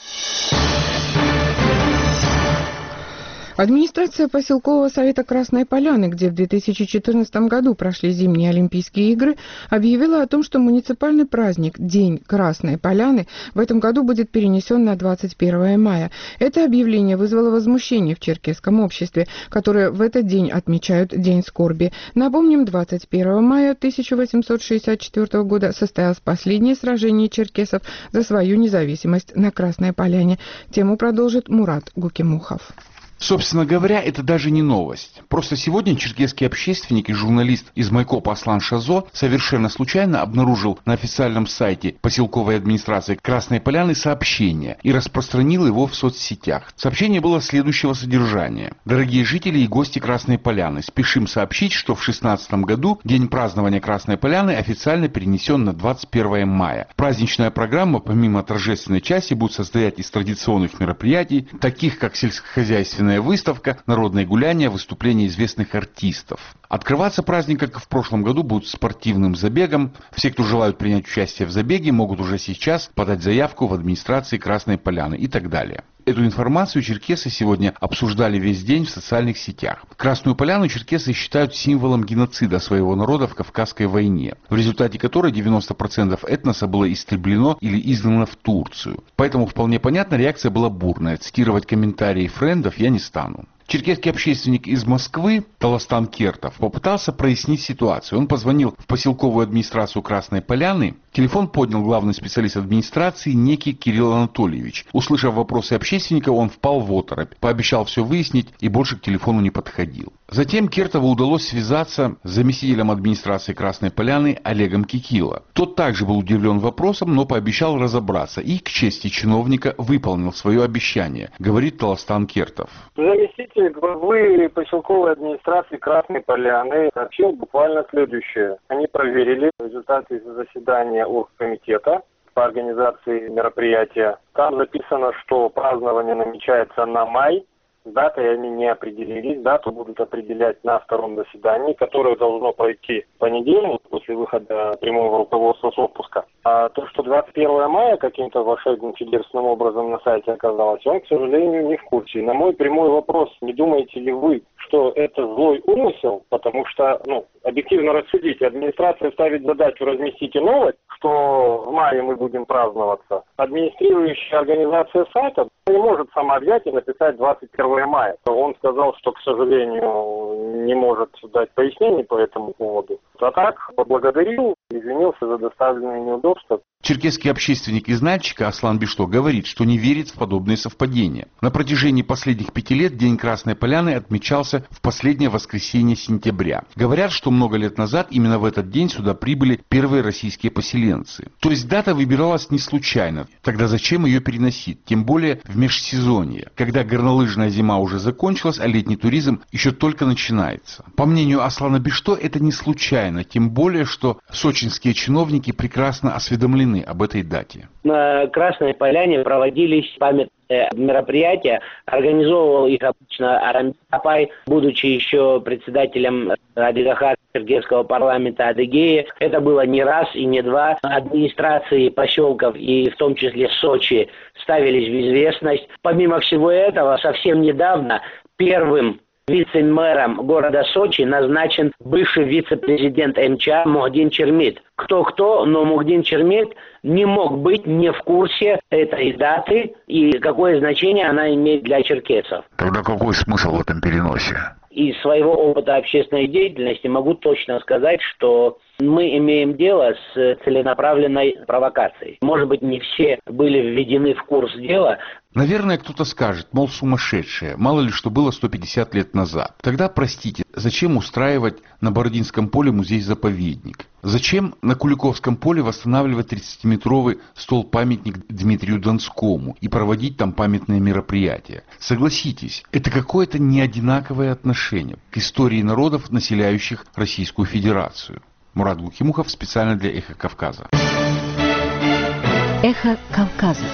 Администрация поселкового совета Красной Поляны, где в две тысячи четырнадцатом году прошли зимние Олимпийские игры, объявила о том, что муниципальный праздник День Красной Поляны в этом году будет перенесен на двадцать первое мая. Это объявление вызвало возмущение в черкесском обществе, которое в этот день отмечают День скорби. Напомним, двадцать первого мая тысяча восемьсот шестьдесят четвёртого года состоялось последнее сражение черкесов за свою независимость на Красной Поляне. Тему продолжит Мурат Гукимухов. Собственно говоря, это даже не новость. Просто сегодня черкесский общественник и журналист из Майкопа Аслан Шазо совершенно случайно обнаружил на официальном сайте поселковой администрации Красной Поляны сообщение и распространил его в соцсетях. Сообщение было следующего содержания. Дорогие жители и гости Красной Поляны, спешим сообщить, что в шестнадцатом году день празднования Красной Поляны официально перенесен на двадцать первое мая. Праздничная программа, помимо торжественной части, будет состоять из традиционных мероприятий, таких как сельскохозяйственная выставка, народные гуляния, выступления известных артистов. Открываться праздник, как и в прошлом году, будет спортивным забегом. Все, кто желают принять участие в забеге, могут уже сейчас подать заявку в администрации Красной Поляны и так далее. Эту информацию черкесы сегодня обсуждали весь день в социальных сетях. Красную Поляну черкесы считают символом геноцида своего народа в Кавказской войне, в результате которой девяносто процентов этноса было истреблено или изгнано в Турцию. Поэтому вполне понятно, реакция была бурная. Цитировать комментарии френдов я не стану. Черкесский общественник из Москвы Толостан Кертов попытался прояснить ситуацию. Он позвонил в поселковую администрацию Красной Поляны. Телефон поднял главный специалист администрации некий Кирилл Анатольевич. Услышав вопросы общественника, он впал в оторопь, пообещал все выяснить и больше к телефону не подходил. Затем Кертову удалось связаться с заместителем администрации Красной Поляны Олегом Кикило. Тот также был удивлен вопросом, но пообещал разобраться и, к чести чиновника, выполнил свое обещание, говорит Толостан Кертов. Заместитель главы поселковой администрации Красной Поляны сообщил буквально следующее. Они проверили результаты заседания оргкомитета по организации мероприятия. Там записано, что празднование намечается на май. Датой они не определились. Дату будут определять на втором заседании, которое должно пройти в понедельник после выхода прямого руководства с отпуска. А то, что двадцать первого мая каким-то волшебным чудесным образом на сайте оказалось, он, к сожалению, не в курсе. На мой прямой вопрос, не думаете ли вы, что это злой умысел, потому что, ну, объективно рассудите, администрация ставит задачу разместить новость, что в мае мы будем праздноваться. Администрирующая организация сайта не может сама взять и написать двадцать первого мая. Он сказал, что, к сожалению, не может дать пояснений по этому поводу. А так, поблагодарил, извинился за доставленные неудобства. Черкесский общественник из Нальчика Аслан Бишто говорит, что не верит в подобные совпадения. На протяжении последних пяти лет День Красной Поляны отмечался в последнее воскресенье сентября. Говорят, что много лет назад именно в этот день сюда прибыли первые российские поселенцы. То есть дата выбиралась не случайно. Тогда зачем ее переносить? Тем более в межсезонье, когда горнолыжная зима уже закончилась, а летний туризм еще только начинается. По мнению Аслана Бишто, это не случайно. Тем более, что сочинские чиновники прекрасно осведомлены об этой дате. На Красной Поляне проводились памятные мероприятия. Организовывал их обычно Арамис Апай, будучи еще председателем Адыгахар Черкесского парламента Адыгеи. Это было не раз и не два. Администрации поселков и в том числе Сочи ставились в известность. Помимо всего этого, совсем недавно первым вице-мэром города Сочи назначен бывший вице-президент эм че а Мухдин Чермит. Кто-кто, но Мухдин Чермит не мог быть не в курсе этой даты и какое значение она имеет для черкесов. Тогда какой смысл в этом переносе? Из своего опыта общественной деятельности могу точно сказать, что мы имеем дело с целенаправленной провокацией. Может быть, не все были введены в курс дела. Наверное, кто-то скажет, мол, сумасшедшие, мало ли что было сто пятьдесят лет назад. Тогда, простите, зачем устраивать на Бородинском поле музей-заповедник? Зачем на Куликовском поле восстанавливать тридцатиметровый стол-памятник Дмитрию Донскому и проводить там памятные мероприятия? Согласитесь, это какое-то неодинаковое отношение к истории народов, населяющих Российскую Федерацию. Мурат Глухимухов специально для «Эхо Кавказа». «Эхо Кавказа».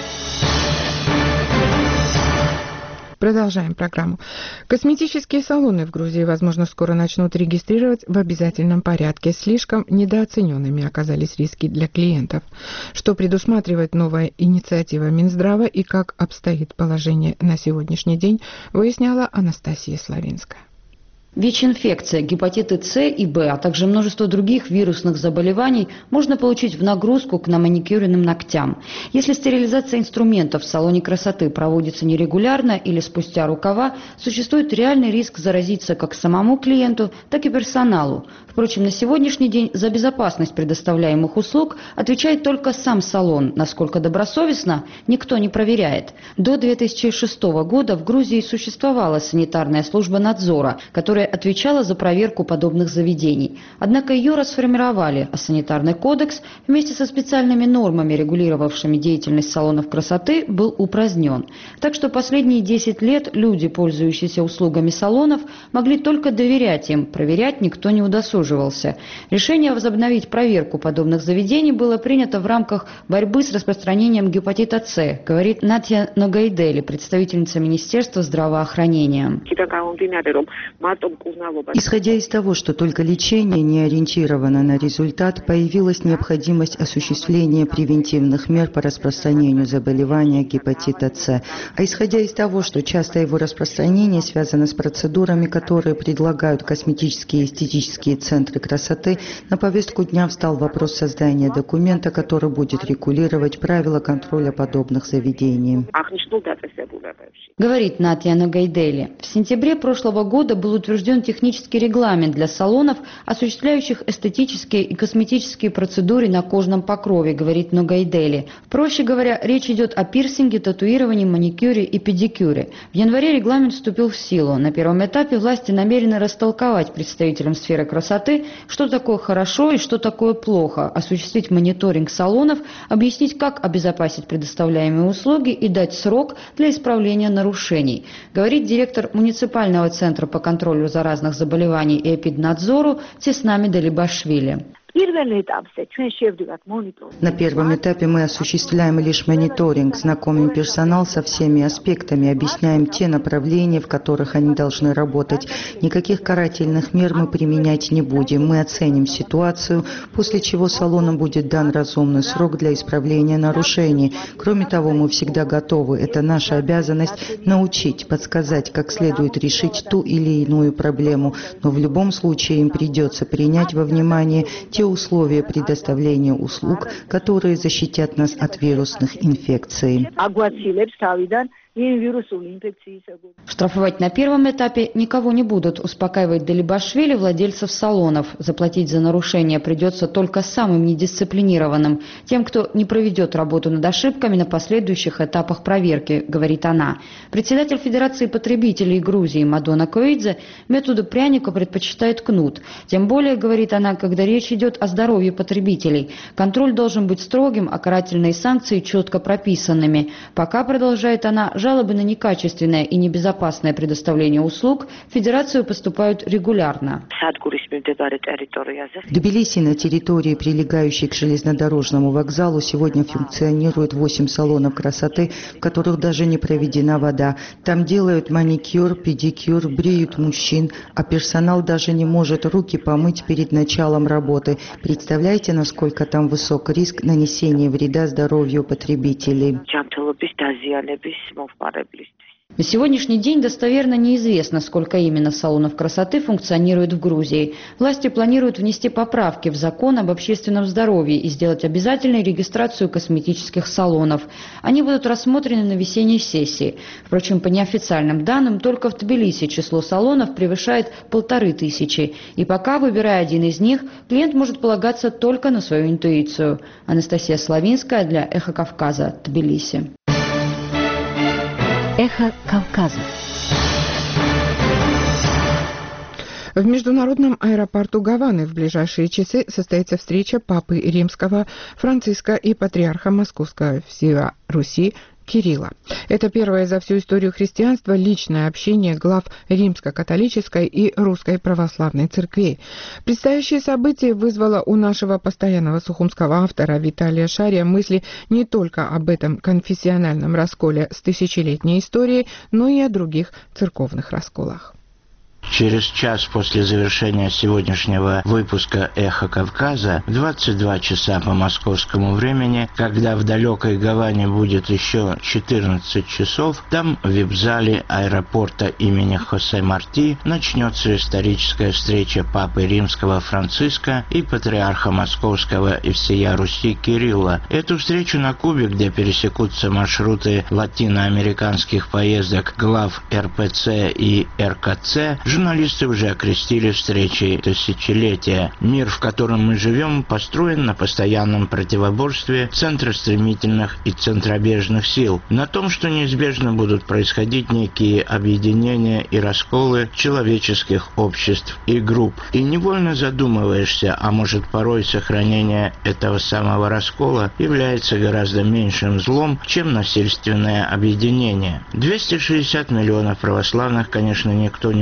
Продолжаем программу. Косметические салоны в Грузии, возможно, скоро начнут регистрировать в обязательном порядке. Слишком недооцененными оказались риски для клиентов. Что предусматривает новая инициатива Минздрава и как обстоит положение на сегодняшний день, выясняла Анастасия Славинская. ВИЧ-инфекция, гепатиты С и Б, а также множество других вирусных заболеваний можно получить в нагрузку к наманикюренным ногтям. Если стерилизация инструментов в салоне красоты проводится нерегулярно или спустя рукава, существует реальный риск заразиться как самому клиенту, так и персоналу. Впрочем, на сегодняшний день за безопасность предоставляемых услуг отвечает только сам салон. Насколько добросовестно, никто не проверяет. До две тысячи шестого года в Грузии существовала санитарная служба надзора, которая отвечала за проверку подобных заведений. Однако ее расформировали, а санитарный кодекс вместе со специальными нормами, регулировавшими деятельность салонов красоты, был упразднен. Так что последние десять лет люди, пользующиеся услугами салонов, могли только доверять им, проверять никто не удосуживался. Решение возобновить проверку подобных заведений было принято в рамках борьбы с распространением гепатита С, говорит Натья Ногайдели, представительница Министерства здравоохранения. Исходя из того, что только лечение не ориентировано на результат, появилась необходимость осуществления превентивных мер по распространению заболевания гепатита С. А исходя из того, что часто его распространение связано с процедурами, которые предлагают косметические и эстетические центры красоты, на повестку дня встал вопрос создания документа, который будет регулировать правила контроля подобных заведений. Говорит Натья Ногайдели. В сентябре прошлого года был утвержден технический регламент для салонов, осуществляющих эстетические и косметические процедуры на кожном покрове, говорит Ногайдели. Проще говоря, речь идет о пирсинге, татуировании, маникюре и педикюре. В январе регламент вступил в силу. На первом этапе власти намерены растолковать представителям сферы красоты, что такое хорошо и что такое плохо, осуществить мониторинг салонов, объяснить, как обезопасить предоставляемые услуги и дать срок для исправления нарушений, говорит директор муниципального центра по контролю заразных заболеваний и эпиднадзору Теснами Делибашвили. На первом этапе мы осуществляем лишь мониторинг, знакомим персонал со всеми аспектами, объясняем те направления, в которых они должны работать. Никаких карательных мер мы применять не будем. Мы оценим ситуацию, после чего салонам будет дан разумный срок для исправления нарушений. Кроме того, мы всегда готовы. Это наша обязанность научить, подсказать, как следует решить ту или иную проблему. Но в любом случае им придется принять во внимание те условия предоставления услуг, которые защитят нас от вирусных инфекций. Штрафовать на первом этапе никого не будут, успокаивает Делибашвили владельцев салонов. Заплатить за нарушение придется только самым недисциплинированным, тем, кто не проведет работу над ошибками на последующих этапах проверки, говорит она. Председатель Федерации потребителей Грузии Мадона Коидзе методу пряника предпочитает кнут. Тем более, говорит она, когда речь идет о здоровье потребителей. Контроль должен быть строгим, а карательные санкции четко прописанными. Пока, продолжает она, жалобы на некачественное и небезопасное предоставление услуг в Федерацию поступают регулярно. В Тбилиси на территории, прилегающей к железнодорожному вокзалу, сегодня функционирует восемь салонов красоты, в которых даже не проведена вода. Там делают маникюр, педикюр, бреют мужчин, а персонал даже не может руки помыть перед началом работы. Представляете, насколько там высок риск нанесения вреда здоровью потребителей? На сегодняшний день достоверно неизвестно, сколько именно салонов красоты функционирует в Грузии. Власти планируют внести поправки в закон об общественном здоровье и сделать обязательной регистрацию косметических салонов. Они будут рассмотрены на весенней сессии. Впрочем, по неофициальным данным, только в Тбилиси число салонов превышает полторы тысячи. И пока, выбирая один из них, клиент может полагаться только на свою интуицию. Анастасия Славинская для «Эхо Кавказа», Тбилиси. Эхо Кавказа. В международном аэропорту Гаваны в ближайшие часы состоится встреча Папы Римского Франциска и патриарха Московского всея Руси Кирилла. Это первое за всю историю христианства личное общение глав Римско-католической и Русской Православной Церквей. Предстоящее событие вызвало у нашего постоянного сухумского автора Виталия Шария мысли не только об этом конфессиональном расколе с тысячелетней историей, но и о других церковных расколах. Через час после завершения сегодняшнего выпуска «Эхо Кавказа» в двадцать два часа по московскому времени, когда в далекой Гаване будет еще четырнадцать часов, там в вип-зале аэропорта имени Хосе Марти начнется историческая встреча Папы Римского Франциска и патриарха Московского и всея Руси Кирилла. Эту встречу на Кубе, где пересекутся маршруты латиноамериканских поездок глав эр пэ цэ и эр ка цэ, журналисты уже окрестили встречей тысячелетия. Мир, в котором мы живем, построен на постоянном противоборстве центростремительных и центробежных сил, на том, что неизбежно будут происходить некие объединения и расколы человеческих обществ и групп. И невольно задумываешься, а может порой сохранение этого самого раскола является гораздо меньшим злом, чем насильственное объединение. двести шестьдесят миллионов православных, конечно, никто не заставит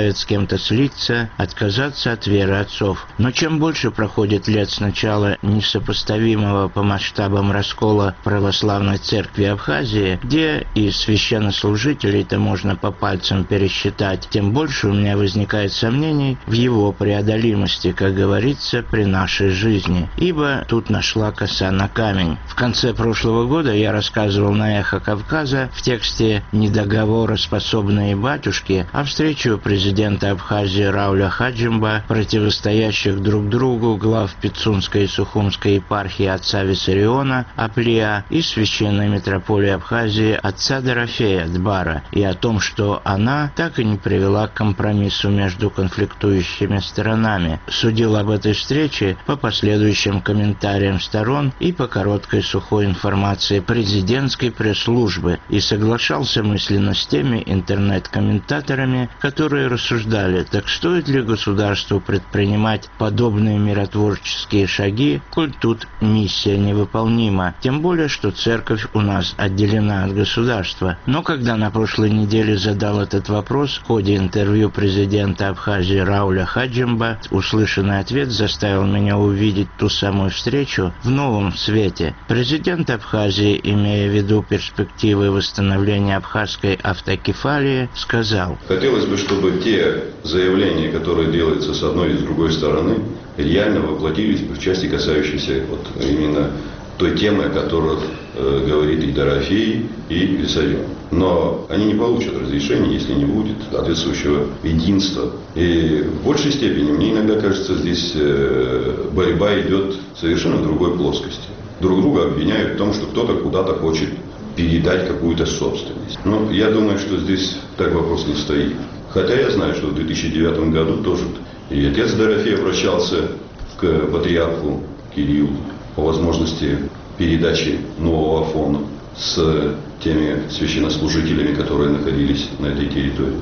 заставит с кем-то слиться, отказаться от веры отцов. Но чем больше проходит лет с начала несопоставимого по масштабам раскола православной церкви Абхазии, где и священнослужителей-то можно по пальцам пересчитать, тем больше у меня возникает сомнений в его преодолимости, как говорится, при нашей жизни. Ибо тут нашла коса на камень. В конце прошлого года я рассказывал на «Эхо Кавказа» в тексте «Недоговороспособные батюшки» о встрече президента Абхазии Рауля Хаджимба, противостоящих друг другу глав Пицунской и Сухумской епархии отца Виссариона Аплия и священной митрополии Абхазии отца Дорофея Дбара, и о том, что она так и не привела к компромиссу между конфликтующими сторонами. Судил об этой встрече по последующим комментариям сторон и по короткой сухой информации президентской пресс-службы, и соглашался мысленно с теми интернет-комментаторами, которые рассуждали, так стоит ли государству предпринимать подобные миротворческие шаги, коль тут миссия невыполнима, тем более, что церковь у нас отделена от государства. Но когда на прошлой неделе задал этот вопрос в ходе интервью президента Абхазии Рауля Хаджимба, услышанный ответ заставил меня увидеть ту самую встречу в новом свете. Президент Абхазии, имея в виду перспективы восстановления абхазской автокефалии, сказал: хотелось бы, чтобы те заявления, которые делаются с одной и с другой стороны, реально воплотились в части, касающейся вот именно той темы, о которой э, говорит и Дорофей, и Виссарион. Но они не получат разрешения, если не будет соответствующего единства. И в большей степени, мне иногда кажется, здесь э, борьба идет совершенно в другой плоскости. Друг друга обвиняют в том, что кто-то куда-то хочет передать какую-то собственность. Но я думаю, что здесь так вопрос не стоит. Хотя я знаю, что в две тысячи девятом году тоже и отец Дорофей обращался к патриарху Кириллу по возможности передачи нового Афона с теми священнослужителями, которые находились на этой территории.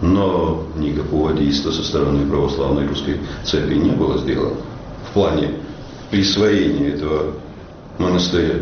Но никакого действия со стороны православной русской церкви не было сделано в плане присвоения этого монастыря.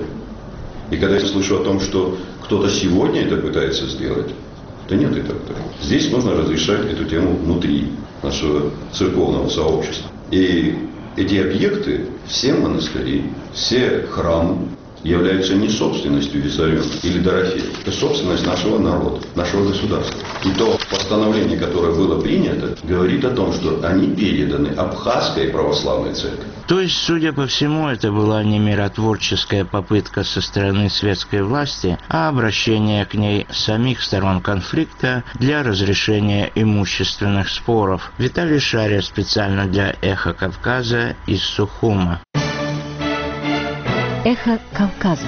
И когда я слышу о том, что кто-то сегодня это пытается сделать, то нет этого. Здесь нужно разрешать эту тему внутри нашего церковного сообщества. И эти объекты, все монастыри, все храмы являются не собственностью Виссариона или Дорофея. Это собственность нашего народа, нашего государства. И то постановление, которое было принято, говорит о том, что они переданы Абхазской православной церкви. То есть, судя по всему, это была не миротворческая попытка со стороны светской власти, а обращение к ней самих сторон конфликта для разрешения имущественных споров. Виталий Шария специально для «Эхо Кавказа» из Сухума. Эхо Кавказа.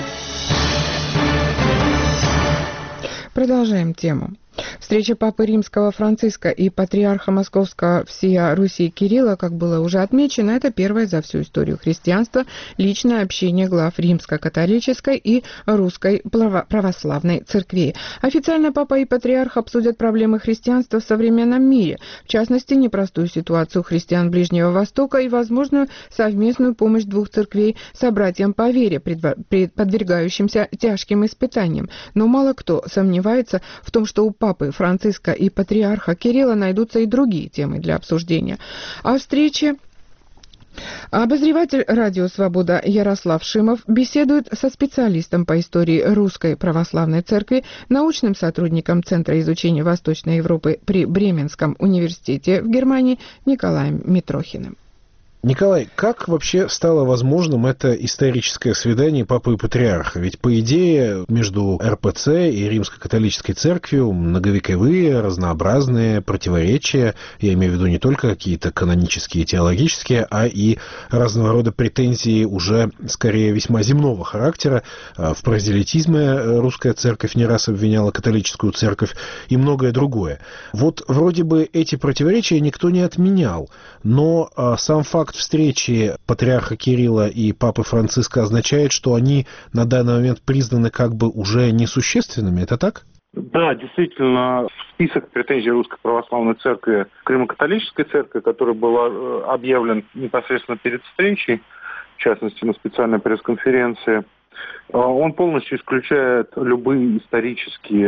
Продолжаем тему. Встреча Папы Римского Франциска и патриарха Московского всея Руси Кирилла, как было уже отмечено, это первое за всю историю христианства личное общение глав римско-католической и русской православной церквей. Официально Папа и патриарх обсудят проблемы христианства в современном мире, в частности, непростую ситуацию христиан Ближнего Востока и возможную совместную помощь двух церквей собратьям по вере, подвергающимся тяжким испытаниям. Но мало кто сомневается в том, что у Папы Франциска и патриарха Кирилла найдутся и другие темы для обсуждения. О встрече обозреватель «Радио Свобода» Ярослав Шимов беседует со специалистом по истории Русской Православной Церкви, научным сотрудником Центра изучения Восточной Европы при Бременском университете в Германии Николаем Митрохиным. Николай, как вообще стало возможным это историческое свидание Папы и Патриарха? Ведь, по идее, между эр пэ цэ и Римско-католической церковью многовековые, разнообразные противоречия, я имею в виду не только какие-то канонические, теологические, а и разного рода претензии уже, скорее, весьма земного характера. В прозелитизме русская церковь не раз обвиняла католическую церковь и многое другое. Вот вроде бы эти противоречия никто не отменял, но сам факт встречи патриарха Кирилла и папы Франциска означает, что они на данный момент признаны как бы уже несущественными. Это так? Да, действительно, список претензий Русской Православной Церкви к Римо-католической церкви, который был объявлен непосредственно перед встречей, в частности на специальной пресс-конференции, он полностью исключает любые исторические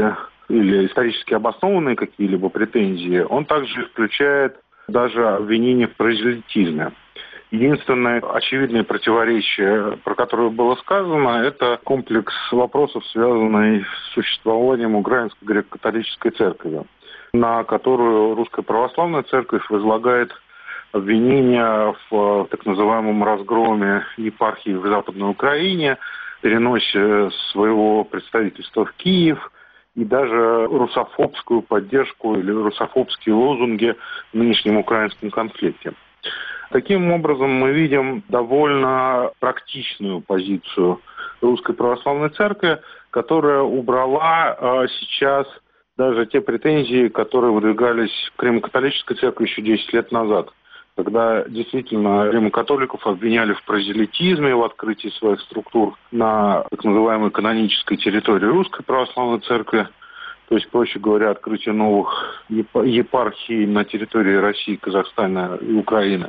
или исторически обоснованные какие-либо претензии, он также включает даже обвинение в прозелитизме. Единственное очевидное противоречие, про которое было сказано, это комплекс вопросов, связанный с существованием Украинской греко-католической церкви, на которую Русская Православная Церковь возлагает обвинения в так называемом разгроме епархии в Западной Украине, переносе своего представительства в Киев и даже русофобскую поддержку или русофобские лозунги в нынешнем украинском конфликте. Таким образом, мы видим довольно практичную позицию Русской Православной Церкви, которая убрала э, сейчас даже те претензии, которые выдвигались к Римо-католической церкви еще десять лет назад, когда действительно римо-католиков обвиняли в прозелитизме, в открытии своих структур на так называемой канонической территории Русской Православной Церкви, то есть, проще говоря, открытие новых епархий на территории России, Казахстана и Украины.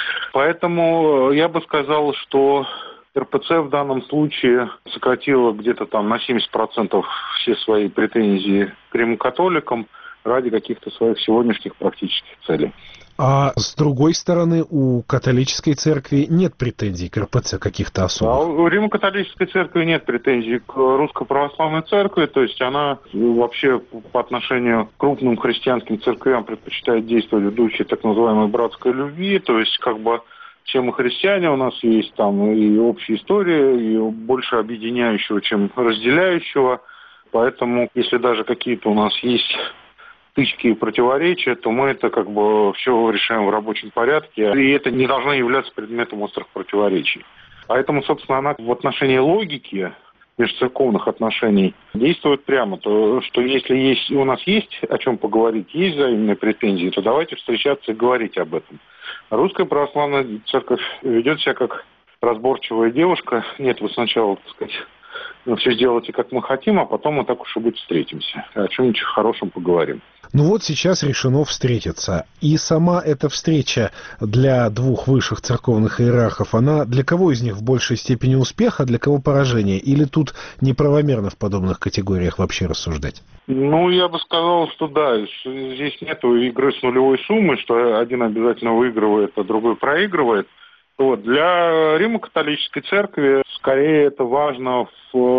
Поэтому я бы сказал, что эр пэ цэ в данном случае сократила где-то там на семьдесят процентов все свои претензии к римо-католикам ради каких-то своих сегодняшних практических целей. А с другой стороны, у католической церкви нет претензий к эр пэ цэ каких-то особых? А у Римо-католической церкви нет претензий к Русской Православной Церкви, то есть она вообще по отношению к крупным христианским церквям предпочитает действовать в духе так называемой братской любви, то есть как бы все мы христиане, у нас есть там и общая история, и больше объединяющего, чем разделяющего, поэтому если даже какие-то у нас есть стычки и противоречия, то мы это как бы все решаем в рабочем порядке, и это не должно являться предметом острых противоречий. Поэтому, собственно, она в отношении логики межцерковных отношений действует прямо, то, что если есть, у нас есть о чем поговорить, есть взаимные претензии, то давайте встречаться и говорить об этом. Русская Православная Церковь ведет себя как разборчивая девушка. Нет, вы сначала, так сказать, все сделайте, как мы хотим, а потом мы так уж и быть встретимся. О чем-нибудь хорошем поговорим. Ну вот сейчас решено встретиться. И сама эта встреча для двух высших церковных иерархов, она для кого из них в большей степени успех, а для кого поражение? Или тут неправомерно в подобных категориях вообще рассуждать? Ну, я бы сказал, что да, здесь нет игры с нулевой суммой, что один обязательно выигрывает, а другой проигрывает. Вот. Для Римо-католической церкви скорее это важно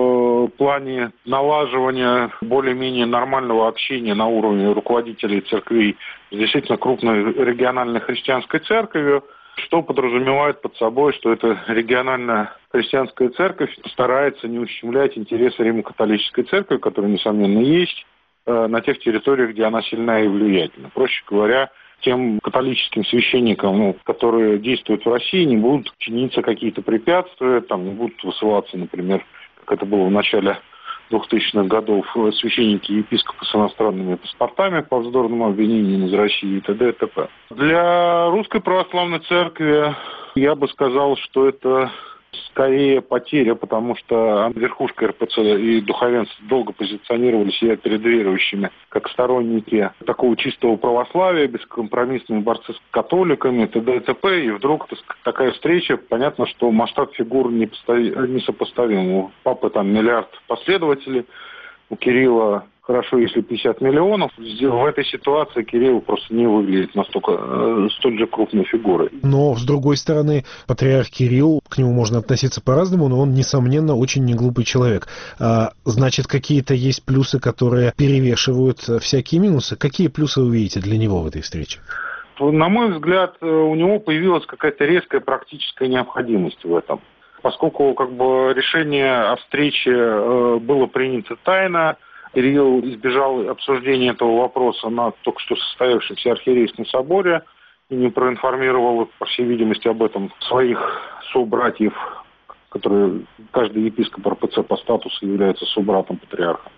в плане налаживания более-менее нормального общения на уровне руководителей церквей с действительно крупной региональной христианской церковью, что подразумевает под собой, что эта региональная христианская церковь старается не ущемлять интересы Римо-католической церкви, которые, несомненно, есть на тех территориях, где она сильна и влиятельна. Проще говоря, тем католическим священникам, ну, которые действуют в России, не будут чиниться какие-то препятствия, там не будут высылаться, например, как это было в начале двухтысячных годов, священники и епископы с иностранными паспортами по вздорным обвинениям из России и т.д. и т.п. Для Русской Православной Церкви я бы сказал, что это скорее потеря, потому что верхушка эр пэ цэ и духовенство долго позиционировали себя перед верующими как сторонники такого чистого православия, бескомпромиссные борцы с католиками, т.д. и т.п. И вдруг такая встреча, понятно, что масштаб фигур несопоставим. У папы там миллиард последователей, у Кирилла хорошо, если пятьдесят миллионов. В этой ситуации Кирилл просто не выглядит настолько э, столь же крупной фигурой. Но, с другой стороны, патриарх Кирилл, к нему можно относиться по-разному, но он, несомненно, очень неглупый человек. А, значит, какие-то есть плюсы, которые перевешивают всякие минусы. Какие плюсы вы видите для него в этой встрече? На мой взгляд, у него появилась какая-то резкая практическая необходимость в этом. Поскольку как бы решение о встрече э, было принято тайно, Кирилл избежал обсуждения этого вопроса на только что состоявшемся архиерейском соборе и не проинформировал, по всей видимости, об этом своих собратьев, которые каждый епископ эр пэ цэ по статусу является собратом патриарха.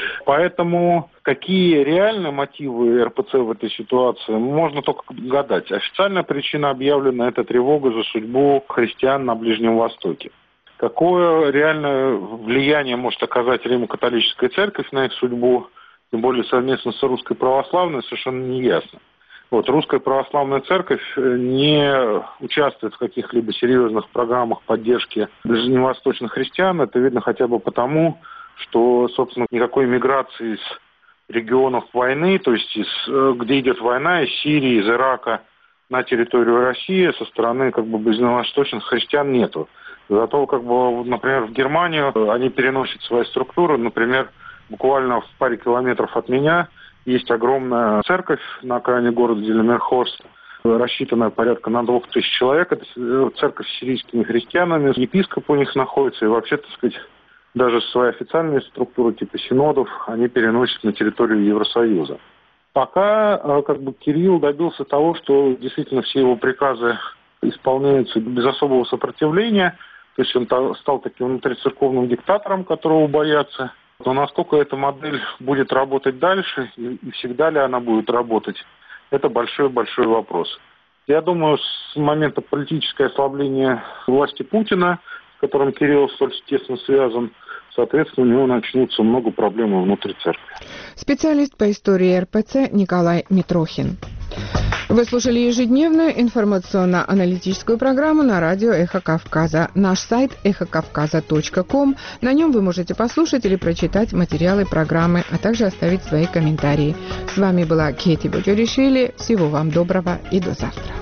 Поэтому какие реальные мотивы эр пэ цэ в этой ситуации, можно только гадать. Официальная причина объявлена – это тревога за судьбу христиан на Ближнем Востоке. Какое реальное влияние может оказать Римо-католическая церковь на их судьбу, тем более совместно с Русской Православной, совершенно не ясно. Вот, Русская Православная Церковь не участвует в каких-либо серьезных программах поддержки ближневосточных христиан. Это видно хотя бы потому, что, собственно, никакой миграции из регионов войны, то есть из, где идет война, из Сирии, из Ирака на территорию России со стороны как бы ближневосточных христиан нету. Зато, как бы, например, в Германию они переносят свои структуры. Например, буквально в паре километров от меня есть огромная церковь на окраине города Зельмерхорст, рассчитанная порядка на двух тысяч человек. Это церковь с сирийскими христианами. Епископ у них находится. И вообще, так сказать, даже свои официальные структуры типа синодов они переносят на территорию Евросоюза. Пока как бы Кирилл добился того, что действительно все его приказы исполняются без особого сопротивления. То есть он стал таким внутрицерковным диктатором, которого боятся. Но насколько эта модель будет работать дальше и всегда ли она будет работать, это большой-большой вопрос. Я думаю, с момента политического ослабления власти Путина, с которым Кирилл столь тесно связан, соответственно, у него начнутся много проблем внутри церкви. Специалист по истории эр пэ цэ Николай Митрохин. Вы слушали ежедневную информационно-аналитическую программу на радио «Эхо Кавказа». Наш сайт эхо кавказа точка ком. На нем вы можете послушать или прочитать материалы программы, а также оставить свои комментарии. С вами была Кети Боджоришвили. Всего вам доброго и до завтра.